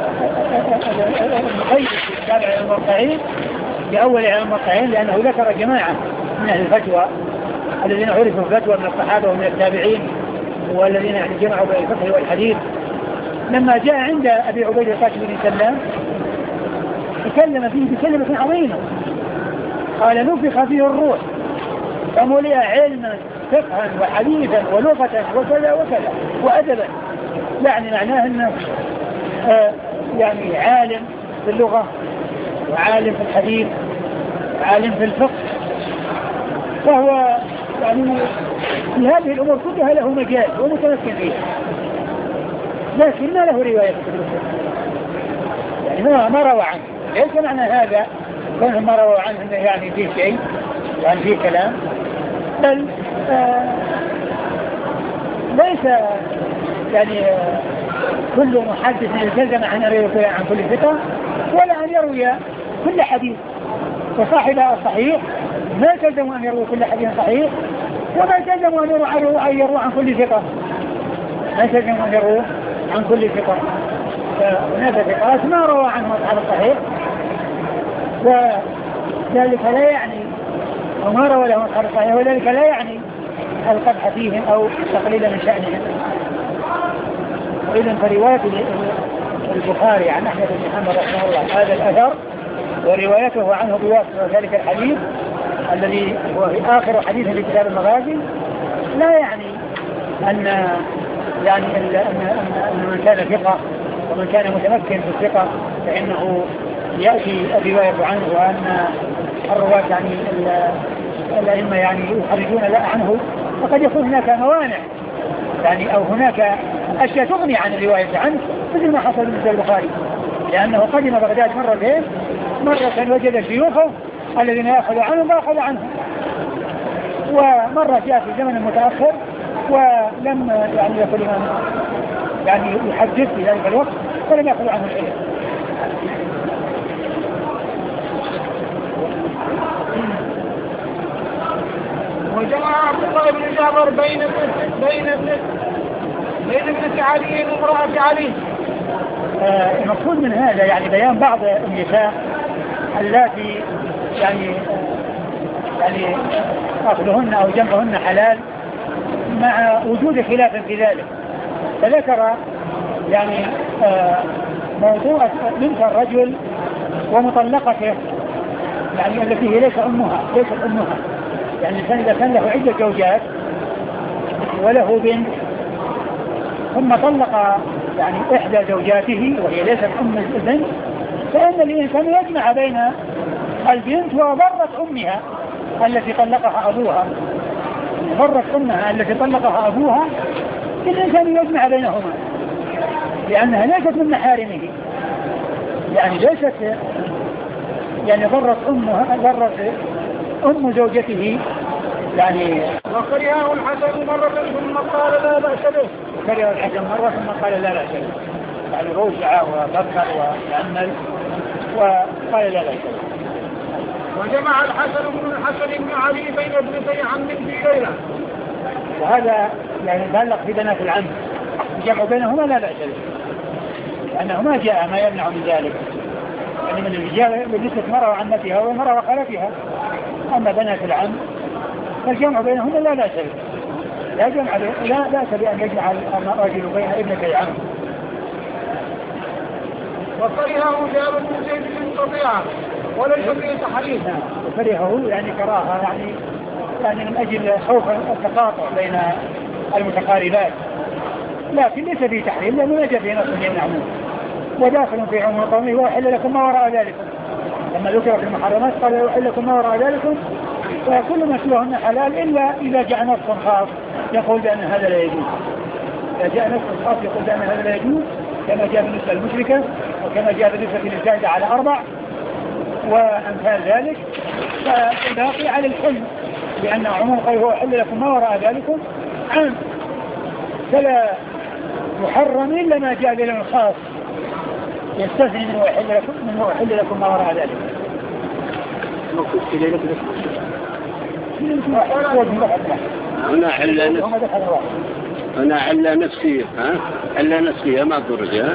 المقيد في كتاب علم الموقعين في أول علم الموقعين، لأنه ذكر جماعة من أهل الفتوى الذين عرفوا الفتوى من الصحابة ومن التابعين والذين جمعوا بين الفقه والحديث، لما جاء عند أبي عبيد القاسم بن سلام تكلم فيه بكلمة عظيمة، قال نفخ فيه الروح فملئ علما فقها وحديثا ولغة وكذا وكذا وأدبا، يعني معناه أنه آه يعني عالم في اللغة وعالم في الحديث وعالم في الفقه، فهو يعني في هذه الأمور كلها له مجال ومتمكن فيها، لكن ما له رواية في الفقه يعني ما, ما روى عنه. ليس معنى هذا كونهم ما روى عنه يعني فيه شيء يعني فيه كلام، بل آه ليس يعني آه كل محدث يلتزم أن يروي عن كل ثقة ولا أن يروي كل حديث، وصاحب الصحيح ما يلتزم أن يروي كل حديث صحيح وما يلتزم أن يروي عن كل ثقة، ما يلتزم أن يروي عن كل ثقة. فهناك ثقات ما روى عنهم أصحاب الصحيح وذلك لا يعني وما روى لهم أصحاب الصحيح وذلك لا يعني القدح فيهم أو تقليل من شأنهم. وإذن فرواية البخاري عن أحمد بن محمد رحمه الله هذا الأثر وروايته عنه بواسطة ذلك الحديث الذي هو في آخر حديث في كتاب المغازي لا يعني أن يعني أن, أن من كان ثقة ومن كان متمكن في الثقة فإنه يأتي الرواية عنه، وأن الرواة يعني الأئمة يعني يخرجون لا عنه، وقد يكون هناك موانع يعني أو هناك أشياء تغني عن الرواية عنه، مثل ما حصل بالنسبة للبخاري، لأنه قدم بغداد مرتين، مرة وجد شيوخه الذين يأخذ عنهم وأخذ عنهم، ومرة جاء في زمن متأخر ولم يعني يكن يعني يحدث في ذلك الوقت ولم يأخذ عنه شيء. وجمع عبد الله بن جابر بين بين بين ابنة علي وامرأة علي. المقصود من هذا يعني بيان بعض النساء اللاتي يعني يعني أخذهن أو جمعهن حلال مع وجود خلاف في ذلك، فذكر يعني موضوع بنت الرجل ومطلقته يعني التي هي ليس أمها ليست أمها يعني الإنسان إذا كان له عدة زوجات وله بنت ثم طلق يعني إحدى زوجاته وهي ليست أم البنت، فإن الإنسان يجمع بين البنت وضرة أمها التي طلقها أبوها، ضرة أمها التي طلقها أبوها، الإنسان يجمع بينهما لأنها ليست من محارمه، يعني ليست يعني ضرة أمها ضرة أم زوجته يعني. وكرهه الحسن مرة ثم قال لا بأس به. كره الحسن مرة ثم قال لا بأس به، يعني رجع وفكر وتأمل وقال لا بأس به. وجمع الحسن بن الحسن بن علي بين ابنتي عم في ليلة. وهذا يعني يتعلق في بنات العم، الجمع بينهما لا بأس به لأنه ما جاء ما يمنع من ذلك، يعني من الرجال بالنسبة مرة وعمتها ومرة وخالتها. أما بنات العم فالجمع بينهما لا بأس به، لا جمع لا بأس بأن يجمع الرجل بين ابنتي عم. وكرهه جابر بن زيد بن قطيعة وليس فيه تحريم. وكرهه يعني كراهة يعني يعني من أجل خوف التقاطع بين المتقاربات، لكن ليس فيه تحريم لأنه لا في نص يمنعه، وداخل في عموم قومه وأحل لكم ما وراء ذلك. لما ذكر في المحرمات قال وأحل لكم ما وراء ذلك، فكل ما سواهن حلال إلا إذا جاء نص خاص يقول بأن هذا لا يجوز. إذا جاء نص خاص يقول بأن هذا لا يجوز كما جاء بالنسبة المشركة وكما جاء بالنسبة للزائدة على أربع وأمثال ذلك، فالباقي على الحلم، لأن عموم قوله هو أحل لكم ما وراء ذلكم عام، فلا محرم إلا ما جاء دليل خاص يستثني منه ويحل لكم منه ويحل لكم ما وراء ذلك. أنا حل نفسي أنا حل نفسي ها حل نفسي ما ضرج ها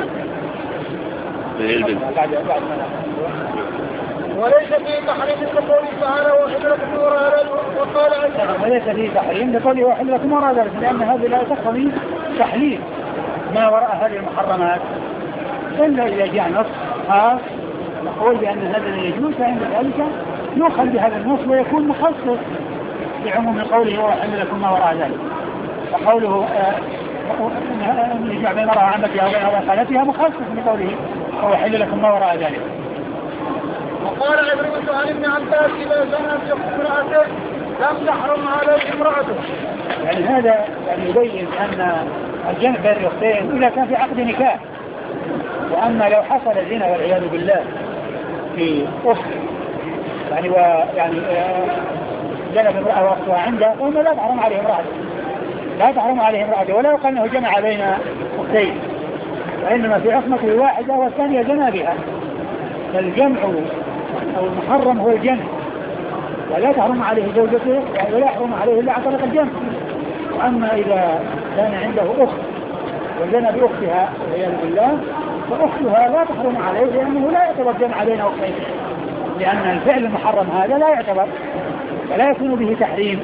وليس فيه تحريم لقوله تعالى وأحل لكم ما وراء ذلك. وقال أيضا وليس فيه تحريم لقوله وأحل لكم ما وراء ذلك، لأن هذه لا تقتضي تحليل ما وراء هذه المحرمات إلا إذا جاء نص خاص يقول بأن هذا لا يجوز، فإن ذلك يؤخذ بهذا النص ويكون مخصص بعموم قوله وأحل لكم ما وراء ذلك. فقوله يجمع بين مرأة وعمتها وبين خالتها مخصص بقوله وأحل لكم ما وراء ذلك. وقال عكرمة عن ابن عباس إذا زنت امرأته لم تحرم عليه امرأته. يعني هذا يعني يبين أن الجمع بين الأختين إذا كان في عقد نكاح، وأما لو حصل زنا والعياذ بالله في أخت يعني ويعني جنب امرأة وأختها عنده فإنه لا تحرم عليه امرأته، لا تحرم عليه امرأته ولا يقال أنه جمع بين أختين، وإنما في عصمته واحدة والثانية زنا بها. فالجمع أو المحرم هو الجمع، ولا تحرم عليه زوجته ولا يحرم عليه إلا عن طريق الجمع. وأما إذا كان عنده أخت وزنى بأختها والعياذ بالله فأختها لا تحرم عليه لأنه لا يعتبر جمع بين أختين، لأن الفعل المحرم هذا لا يعتبر ولا يكون به تحريم.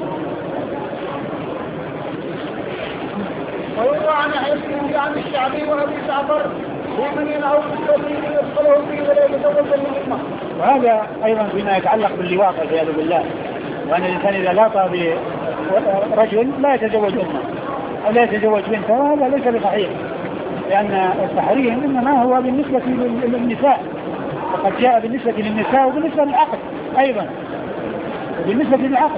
ويروى عن حسن عن الشعبي وأبي جعفر ومن ينعو بالتوحيد يدخله فيه ولا يتزوج منهما. وهذا أيضا فيما يتعلق باللواط والعياذ بالله، وأن الإنسان إذا لاط برجل لا يتزوج أمه أو لا يتزوج بنته، وهذا ليس بصحيح، لأن التحريم إنما هو بالنسبة للنساء، وقد جاء بالنسبة للنساء وبالنسبة للعقد أيضا، وبالنسبة للعقد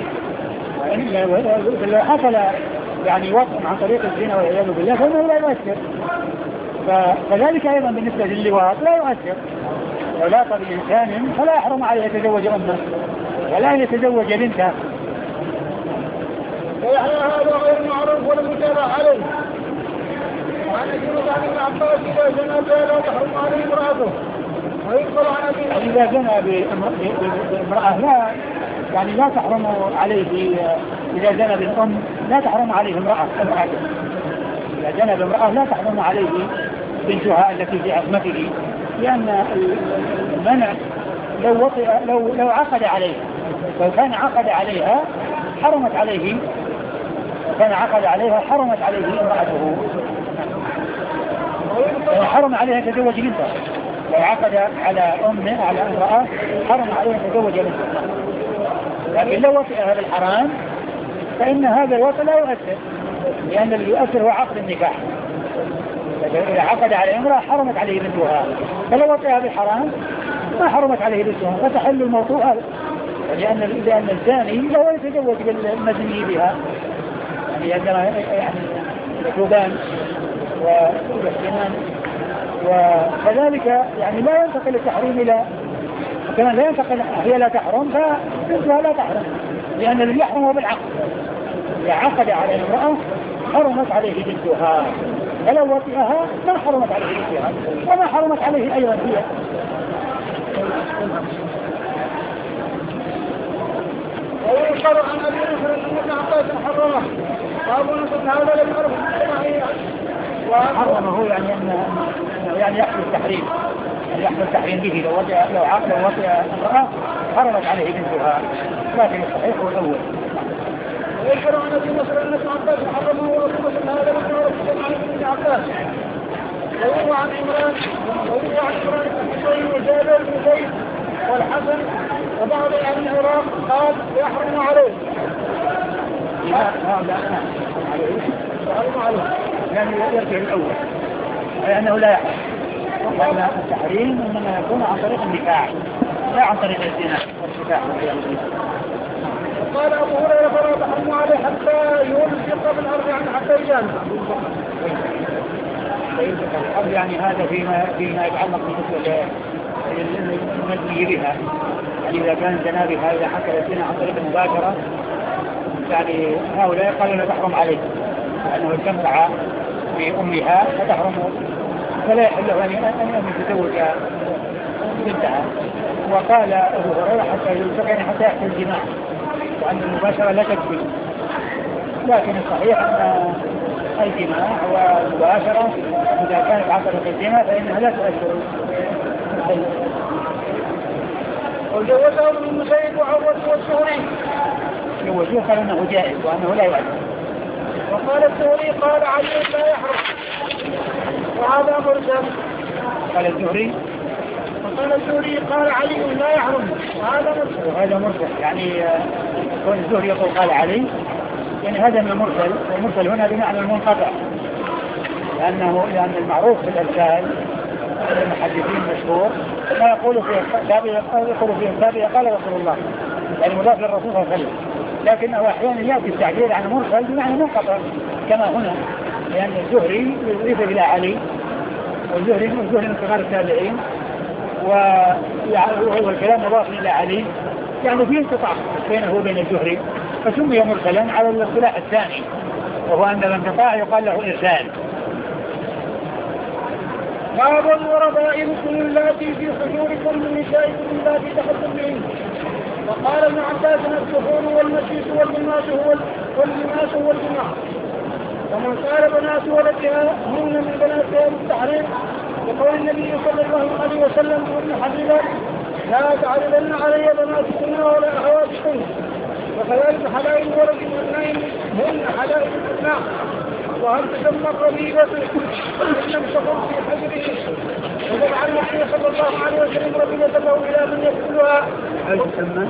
لو حصل يعني وطن عن طريق الزنا والعياذ بالله فإنه لا يؤثر، فكذلك أيضا بالنسبة للواط لا يؤثر. لو لاط بإنسان فلا يحرم عليه يتزوج أمه ولا يتزوج بنته. ويحيى هذا غير معروف ولم يتابع عليه. وعن ابن عباس إذا زنى لا تحرم عليه امرأته. ويقول عن أبي إذا زنى بامرأة لا يعني لا تحرم عليه، إذا زنى بالأم لا تحرم عليه امرأة امرأته. إذا زنى بامرأة لا تحرم عليه بنتها التي في عصمته، لأن المنع لو وطئ لو لو عقد عليها، لو كان عقد عليها حرمت عليه، كان عقد عليها حرمت عليه امرأته، حرم عليها تزوج بنتها. لو عقد على أم على امرأة حرم عليها تزوج بنتها. لكن لو وطئها بالحرام فإن هذا الوطئ لا يؤثر، لأن اللي يؤثر هو عقد النكاح. إذا عقد على امرأة حرمت عليه بنتها، فلو وطئها بالحرام ما حرمت عليه بنتها، فتحل الموضوع هذا. لأن لأن الزاني لا يتزوج بالمزني بها، يعني عندما يعني يتوبان ويحسنان، وكذلك يعني لا ينتقل التحريم إلى كمان لا ينتقل، هي لا تحرم فبنتها لا تحرم، لأن الذي يحرم هو بالعقد. إذا عقد على امرأة حرمت عليه بنتها، فلو وطئها ما حرمت عليه بنتها وما حرمت عليه أيضا هي. ويقال عن ابي بكر ان ابن عباس حرمه، وابو نصر هذا لم يعرف وحرمه يعني انه يعني يحصل التحريم، يعني يحصل التحريم به. لو وطئ لو عقد لو وطئ امرأة حرمت عليه بنتها، لكن الصحيح هو الأول. ويقال عن ابي نصر ان ابن عباس حرمه، وابو نصر هذا لم يعرف عن ابن عباس. ويروى عن عمران ويروى عن عمران بن حسين وجابر بن زيد والحسن وبعض اهل العراق قال يحرم عليه. يحرم عليه يعني يرجع الاول، لانه لا يحرم، لان التحريم انما يكون عن طريق النكاح لا عن طريق الزنا والنكاح. قال ابو هريره فلا تحرم عليه حتى يلصق بالارض عن حتى يجامع. يعني هذا فيما فيما يتعلق بالنسبه المزني بها، يعني اذا كان زنا بها اذا حصل الزنا عن طريق المباشره يعني هؤلاء قالوا لا تحرم عليه لانه استمتع بامها فتحرم، فلا يحل له ان يتزوج بنتها. وقال ابو هريره حتى يلصق يعني حتى يحصل الجماع، وان المباشره لا تكفي. لكن الصحيح ان الجماع والمباشرة إذا كانت عن طريق الزنا فإنها لا تؤثر. وجوزه ابن المسيب وعروة والزهري. جوزوه قال أنه جائز وأنه لا يؤثر. وقال الزهري قال علي لا يحرم، وهذا مرسل. قال الزهري وقال الزهري قال علي لا يحرم، وهذا مرسل. وهذا مرسل يعني كون الزهري يقول قال علي يعني هذا من المرسل، والمرسل هنا بمعنى المنقطع، لأنه لأن المعروف في الأرسال المحدثين مشهور ما يقول في التابعة يقول في التابعة قال رسول الله، يعني مضاف للرسول صلى الله عليه وسلم، لكنه أحيانا يأتي التعبير عن مرسل بمعنى منقطع كما هنا، لأن الزهري يضيف إلى علي، والزهري الزهري من صغار التابعين، والكلام مضاف إلى علي، يعني في انقطاع بينه وبين الزهري، فسمي مرسلا على الاصطلاح الثاني، وهو أن الانقطاع يقال له إرسال. باب وربائبكم اللاتي في حجوركم من نسائكم اللاتي دخلتم بهن. وقال ابن عباس الدخول والمسيس واللماس هو واللماس هو الجماع. ومن قال بنات ولدها هن من بناتها بالتحريم وقول النبي صلى الله عليه وسلم وابن حبيبه لا تعرضن علي بناتكن ولا اخواتكن، وكذلك حلائل ولد الاثنين هن حلائل الابناء. وهل تسمى الربيبة إن لم تكن في حجره، وجمع النبي صلى الله عليه وسلم ربيبة له إلى من يدخلها. هل تسمى؟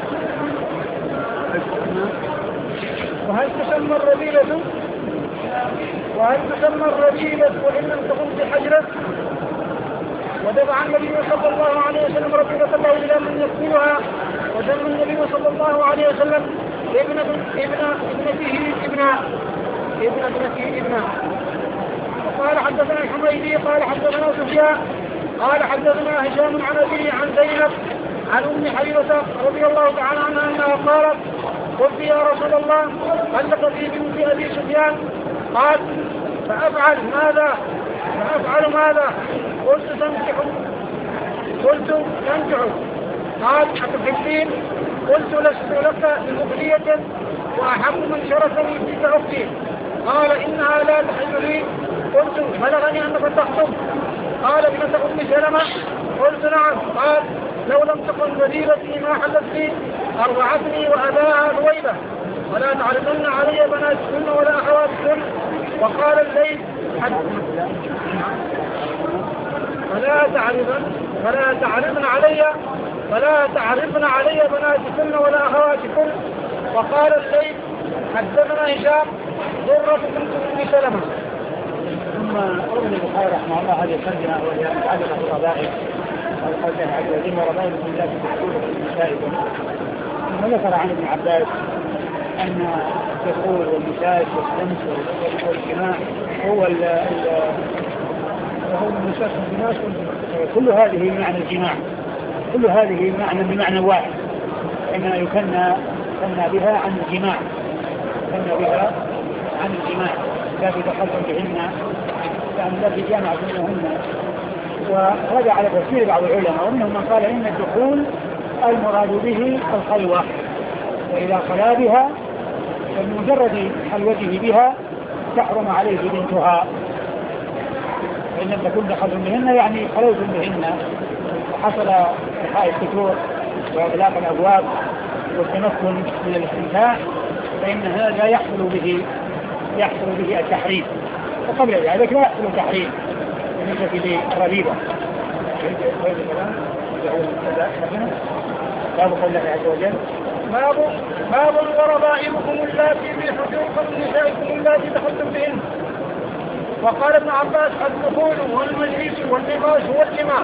وهل تسمى الربيبة وهل تسمى الربيبة وإن لم تكن في حجره، ودفع النبي صلى الله عليه وسلم ربيبة له إلى من يدخلها، وسمى النبي صلى الله عليه وسلم ابن ابن ابنته ابنها ابن ابنته ابنها. وقال حدثنا الحميدي قال حدثنا سفيان قال حدثنا هشام عن أبيه عن زينب عن أم حبيبة رضي الله تعالى عنها أنها قالت قلت يا رسول الله هل لك في بنت أبي سفيان؟ قال فأفعل ماذا؟ فأفعل ماذا؟ قلت تنكح قلت تنكح قال أتحبين؟ قلت لست لك بمغنية وأحب من شرفني فيك أختي. قال إنها لا تحل لي. قلت بلغني أنك تخطب. قال ابنة أم سلمة. قلت نعم. قال لو لم تكن ذليلتي ما حلت لي أرضعتني وأباها ذويبة، ولا تعرضن علي بناتكن ولا أخواتكن. وقال الليل فلا تعرضن فلا تعرضن علي فلا تعرفن علي بناتكن ولا أخواتكن. وقال الليث حدثنا هشام ضرة بنت أم سلمة. ثم روى البخاري رحمه الله هذه الترجمة وهي متعلقة بالربائع والقوله عز وجل وربائع من ذات الدخول في النسائكم. ثم ذكر عن ابن عباس أن الدخول والمساس والشمس والجماع هو هو المساس والجماع كل هذه معنى الجماع، كل هذه معنى بمعنى واحد، إنما يكنى يكنى بها عن الجماع، يكنى بها عن الجماع لا تتخلق بهن، يعني لا تجامع بينهن. وهذا على تفسير بعض العلماء، ومنهم من قال إن الدخول المراد به الخلوة، وإذا خلا بها فمجرد خلوته بها تحرم عليه بنتها، فإن لم تكن دخل بهن يعني خلوت بهن وحصل إلحاء الفتور وإغلاق الأبواب والتمكن من الاستمتاع، فإن هذا يحصل به يحصل به التحريم، وقبل ذلك لا يحصل التحريم بالنسبة للربيبة. باب قول الله عز وجل باب باب وربائبكم اللاتي في حجوركم من نسائكم اللاتي دخلتم بهن. وقال ابن عباس الدخول والمجلس واللباس والجماع.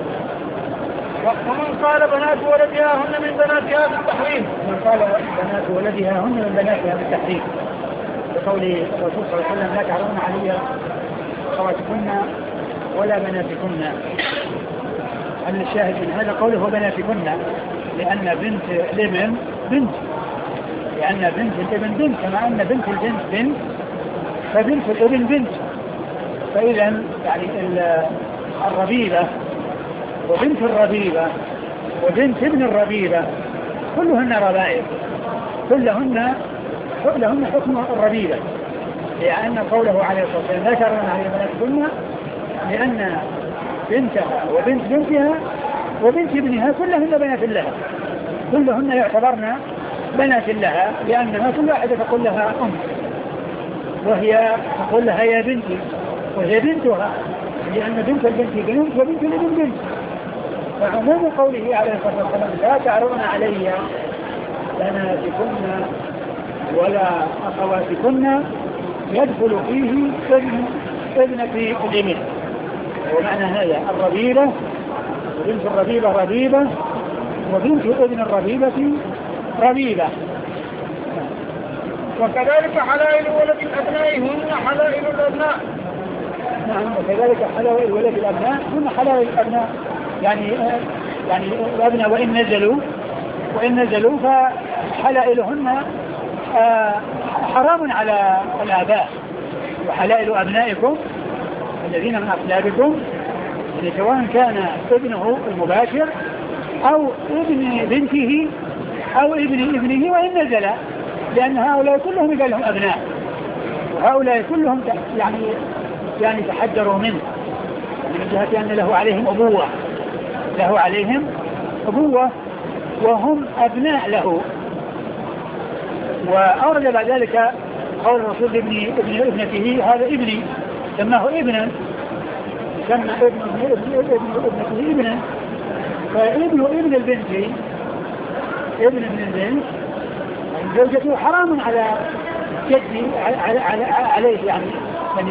ومن قال بنات ولدها هن من بناتها بالتحريم. من قال بنات ولدها هن من بناتها بالتحريم، بقول الرسول صلى الله عليه وسلم لا تعرضن علي أخواتكن ولا بناتكن. أن الشاهد من هذا قوله بناتكن، لأن بنت الابن بنت، لأن بنت الابن بنت، كما أن بنت البنت بنت فبنت الابن بنت. فإذا يعني الربيبة وبنت الربيبة وبنت ابن الربيبة كلهن ربائب، كلهن كلهن حكم الربيبة، لأن قوله عليه الصلاة والسلام لا تعرضن علي بناتكن، لأن بنتها وبنت بنتها وبنت ابنها كلهن بنات لها، كلهن يعتبرن بنات لها، لأنها كل واحدة تقول لها أم، وهي تقول لها يا بنتي، وهي بنتها، لأن بنت البنت بنت وبنت الابن بنت. فعموم قوله عليه الصلاة والسلام لا تعرضن علي بناتكن ولا أخواتكن يدخل فيه ابن ابنة الابن، ومعنى هذا الربيبة وبنت الربيبة ربيبة وبنت ابن الربيبة ربيبة. وكذلك حلائل ولد الأبناء هن حلائل الأبناء. نعم، وكذلك حلائل ولد الأبناء هن حلائل الأبناء، يعني يعني الأبناء وإن نزلوا وإن نزلوا فحلائلهن حرام على الآباء. وحلائل أبنائكم الذين من أصلابكم، يعني سواء كان ابنه المباشر أو ابن بنته أو ابن ابنه وإن نزل، لأن هؤلاء كلهم يقال لهم أبناء، وهؤلاء كلهم يعني يعني تحذروا منه من جهة أن له عليهم أبوة، له عليهم أبوة وهم أبناء له. وأورد بعد ذلك قول الرسول ابن ابن ابنته هذا ابني، سماه ابنا، سمى ابن ابن ابنته ابنا، فابن ابن البنت ابن ابن البنت زوجته حرام على جدي على على عليه، يعني يعني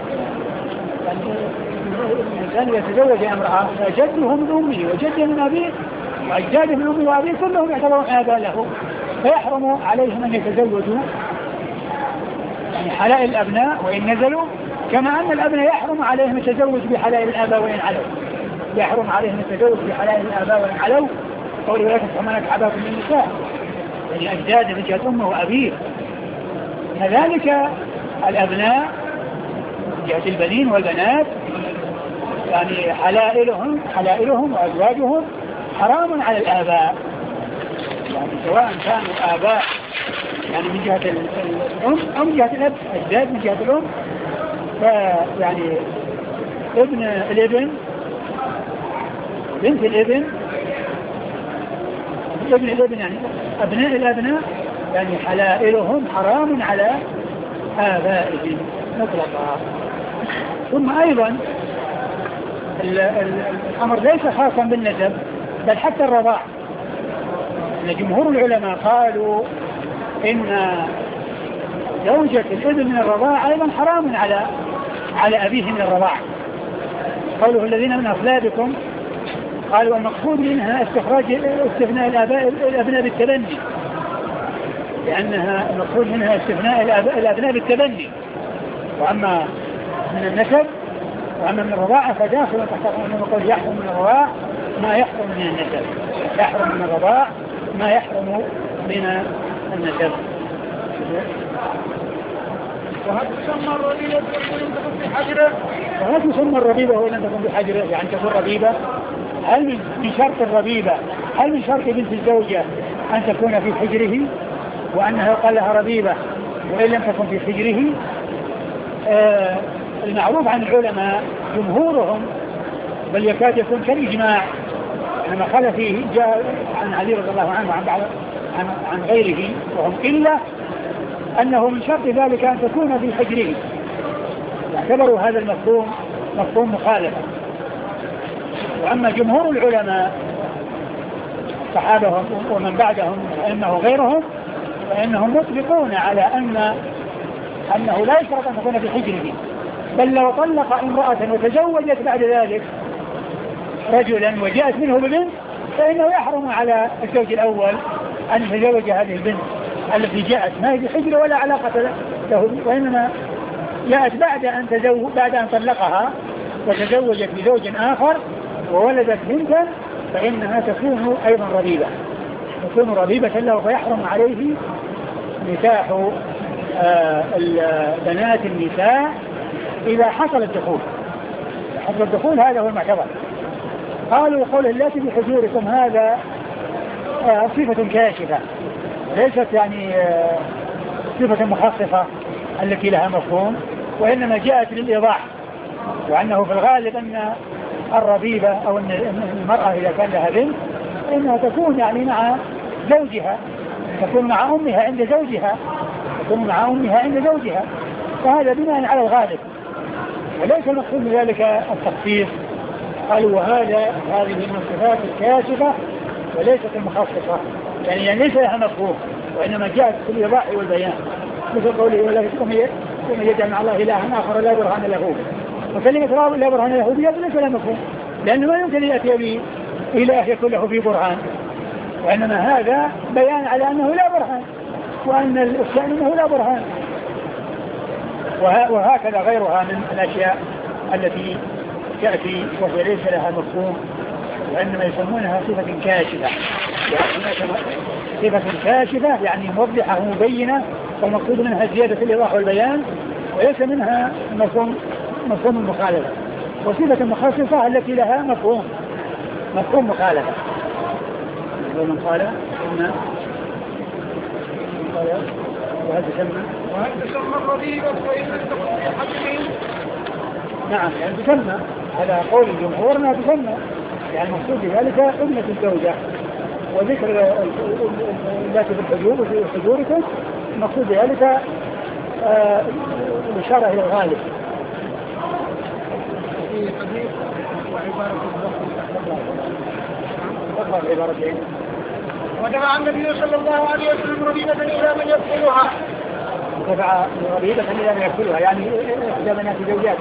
الإنسان يتزوج امرأة فجده من أمه وجده من أبيه وأجداده من أمه وأبيه كلهم يعتبرون آباء له، فيحرم عليهم أن يتزوجوا يعني حلائل الأبناء وإن نزلوا، كما أن الأبناء يحرم عليهم التزوج بحلائل الآباء وإن علوا، يحرم عليهم التزوج بحلائل الآباء وإن علوا. قوله ولا تفهمونك عباكم من النساء، يعني أجداد من جهة أمه وأبيه. كذلك الأبناء من جهة البنين والبنات، يعني حلائلهم حلائلهم وأزواجهم حرام على الآباء، يعني سواء كانوا آباء يعني من جهة الأم أو من جهة الأب، أجداد من جهة الأم. فيعني ابن الابن بنت الابن ابن الابن يعني أبناء الأبناء، يعني حلائلهم حرام على آبائهم مطلقا. ثم أيضا الأمر ليس خاصا بالنسب، بل حتى الرضاع. جمهور العلماء قالوا إن زوجة الابن من الرضاع أيضا حرام على على أبيه من الرضاع. قوله الذين من أصلابكم، قالوا المقصود منها استخراج استثناء الآباء الأبناء بالتبني، لأنها المقصود منها استثناء الأبناء بالتبني. وأما من النسب وأما من الرضاعة فداخل تحت قول يحرم من الرضاع ما يحرم من النسب، يحرم من الرضاع ما يحرم من النسب. وهل تسمى الربيبة وإن تكون بحجرة؟ وهل تسمى الربيبة وإن تكون بحجرة؟ يعني تكون ربيبة. هل من شرط الربيبة، هل من شرط بنت الزوجة أن تكون في حجره وأنها يقال لها ربيبة وإن لم تكن في حجره؟ آه المعروف عن العلماء جمهورهم بل يكاد يكون كالإجماع، لما قال فيه جاء عن علي رضي الله عنه وعن بعض عن, عن غيره وهم إلا أنه من شرط ذلك أن تكون في حجره. اعتبروا هذا المفهوم مفهوم مخالفة. وأما جمهور العلماء الصحابة ومن بعدهم فإنه غيرهم فإنهم مطلقون على أن أنه لا يشترط أن تكون في حجره، بل لو طلق امرأة وتزوجت بعد ذلك رجلا وجاءت منه ببنت فإنه يحرم على الزوج الأول أن يتزوج هذه البنت التي جاءت ما هي بحجره ولا علاقة له، وإنما جاءت بعد أن تزوج بعد أن طلقها وتزوجت بزوج آخر وولدت بنتا فإنها تكون أيضا ربيبة، تكون ربيبة له فيحرم عليه نكاح آه بنات النساء إذا حصل الدخول. حصل الدخول هذا هو المعتبر. قالوا قوله التي بحجوركم هذا آه صفة كاشفة ليست يعني آه صفة مخصصة التي لها مفهوم، وإنما جاءت للإيضاح، وأنه في الغالب أن الربيبة أو أن المرأة إذا كان لها بنت فإنها تكون يعني مع زوجها، تكون مع أمها عند زوجها، تكون مع أمها عند زوجها، فهذا بناء على الغالب وليس المقصود بذلك التخصيص. قالوا وهذا هذه من الصفات الكاشفة وليست المخصصة، يعني, يعني ليس لها مفهوم وإنما جاءت في الإيضاح والبيان، مثل قوله ومن يجعل مع الله إلها آخر لا برهان له، وكلمة لا برهان له بيد ليس لها مفهوم، لأنه ما يمكن أن يأتي بإله يكون له في برهان، وإنما هذا بيان على أنه لا برهان وأن الشأن أنه لا برهان. وهكذا غيرها من الأشياء التي تأتي وهي ليس لها مفهوم وإنما يسمونها صفة كاشفة، يعني صفة كاشفة يعني موضحة مبينة، والمقصود منها زيادة الإيضاح والبيان وليس منها مفهوم مفهوم المخالفة. وصفة مخصصة التي لها مفهوم مفهوم مخالفة. ومن قال إن وهل تسمى وهل تسمى الربيبة وإن لم تكن في حجره؟ نعم يعني تسمى على قول الجمهور انها تسمى، يعني المقصود بذلك ابنة الزوجة، وذكر التي في الحجور وفي حجوركم المقصود بذلك آه الإشارة إلى الغالب. في حديث وعبارة تقرأ العبارتين. ودفع النبي صلى الله عليه وسلم ربيبة إلى من يدخلها، دفع ربيبة إلى من يدخلها يعني إحدى بنات زوجاته.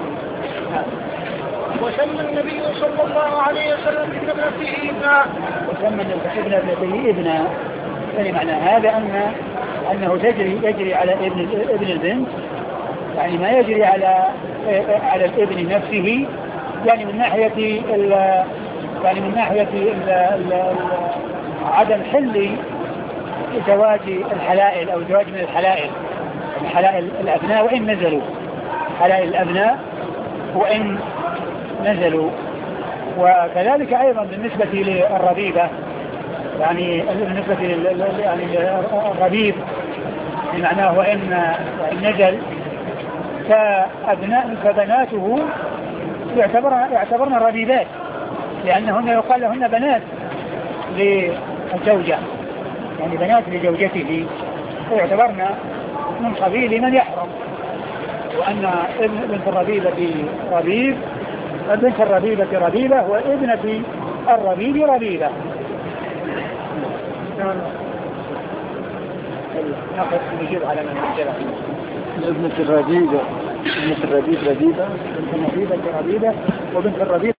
وسمى النبي صلى الله عليه وسلم ابن ابنته ابنا، وسمى ابن ابنته ابنا، يعني معنى هذا أن أنه تجري يجري على ابن ابن البنت، يعني ما يجري على على الابن نفسه، يعني من ناحية يعني من ناحية ال ال عدم حل زواج الحلائل أو زواج من الحلائل، يعني حلائل الأبناء وإن نزلوا، حلائل الأبناء وإن نزلوا. وكذلك أيضا بالنسبة للربيبة، يعني بالنسبة يعني الربيب معناه وإن نزل، فأبناء فبناته يعتبرن يعتبرن ربيبات، لأنهن يقال لهن بنات للزوجة، يعني بنات لزوجته، ويعتبرن من قبيل من يحرم. وأن بنت الربيبة ربيب، بنت الربيبة ربيبة، وابنة الربيب ربيبة. ناخذ نجيب على من نجيب ابنة الربيبة ابنة الربيب ربيبة بنت الربيبة ربيبة وبنت الربيب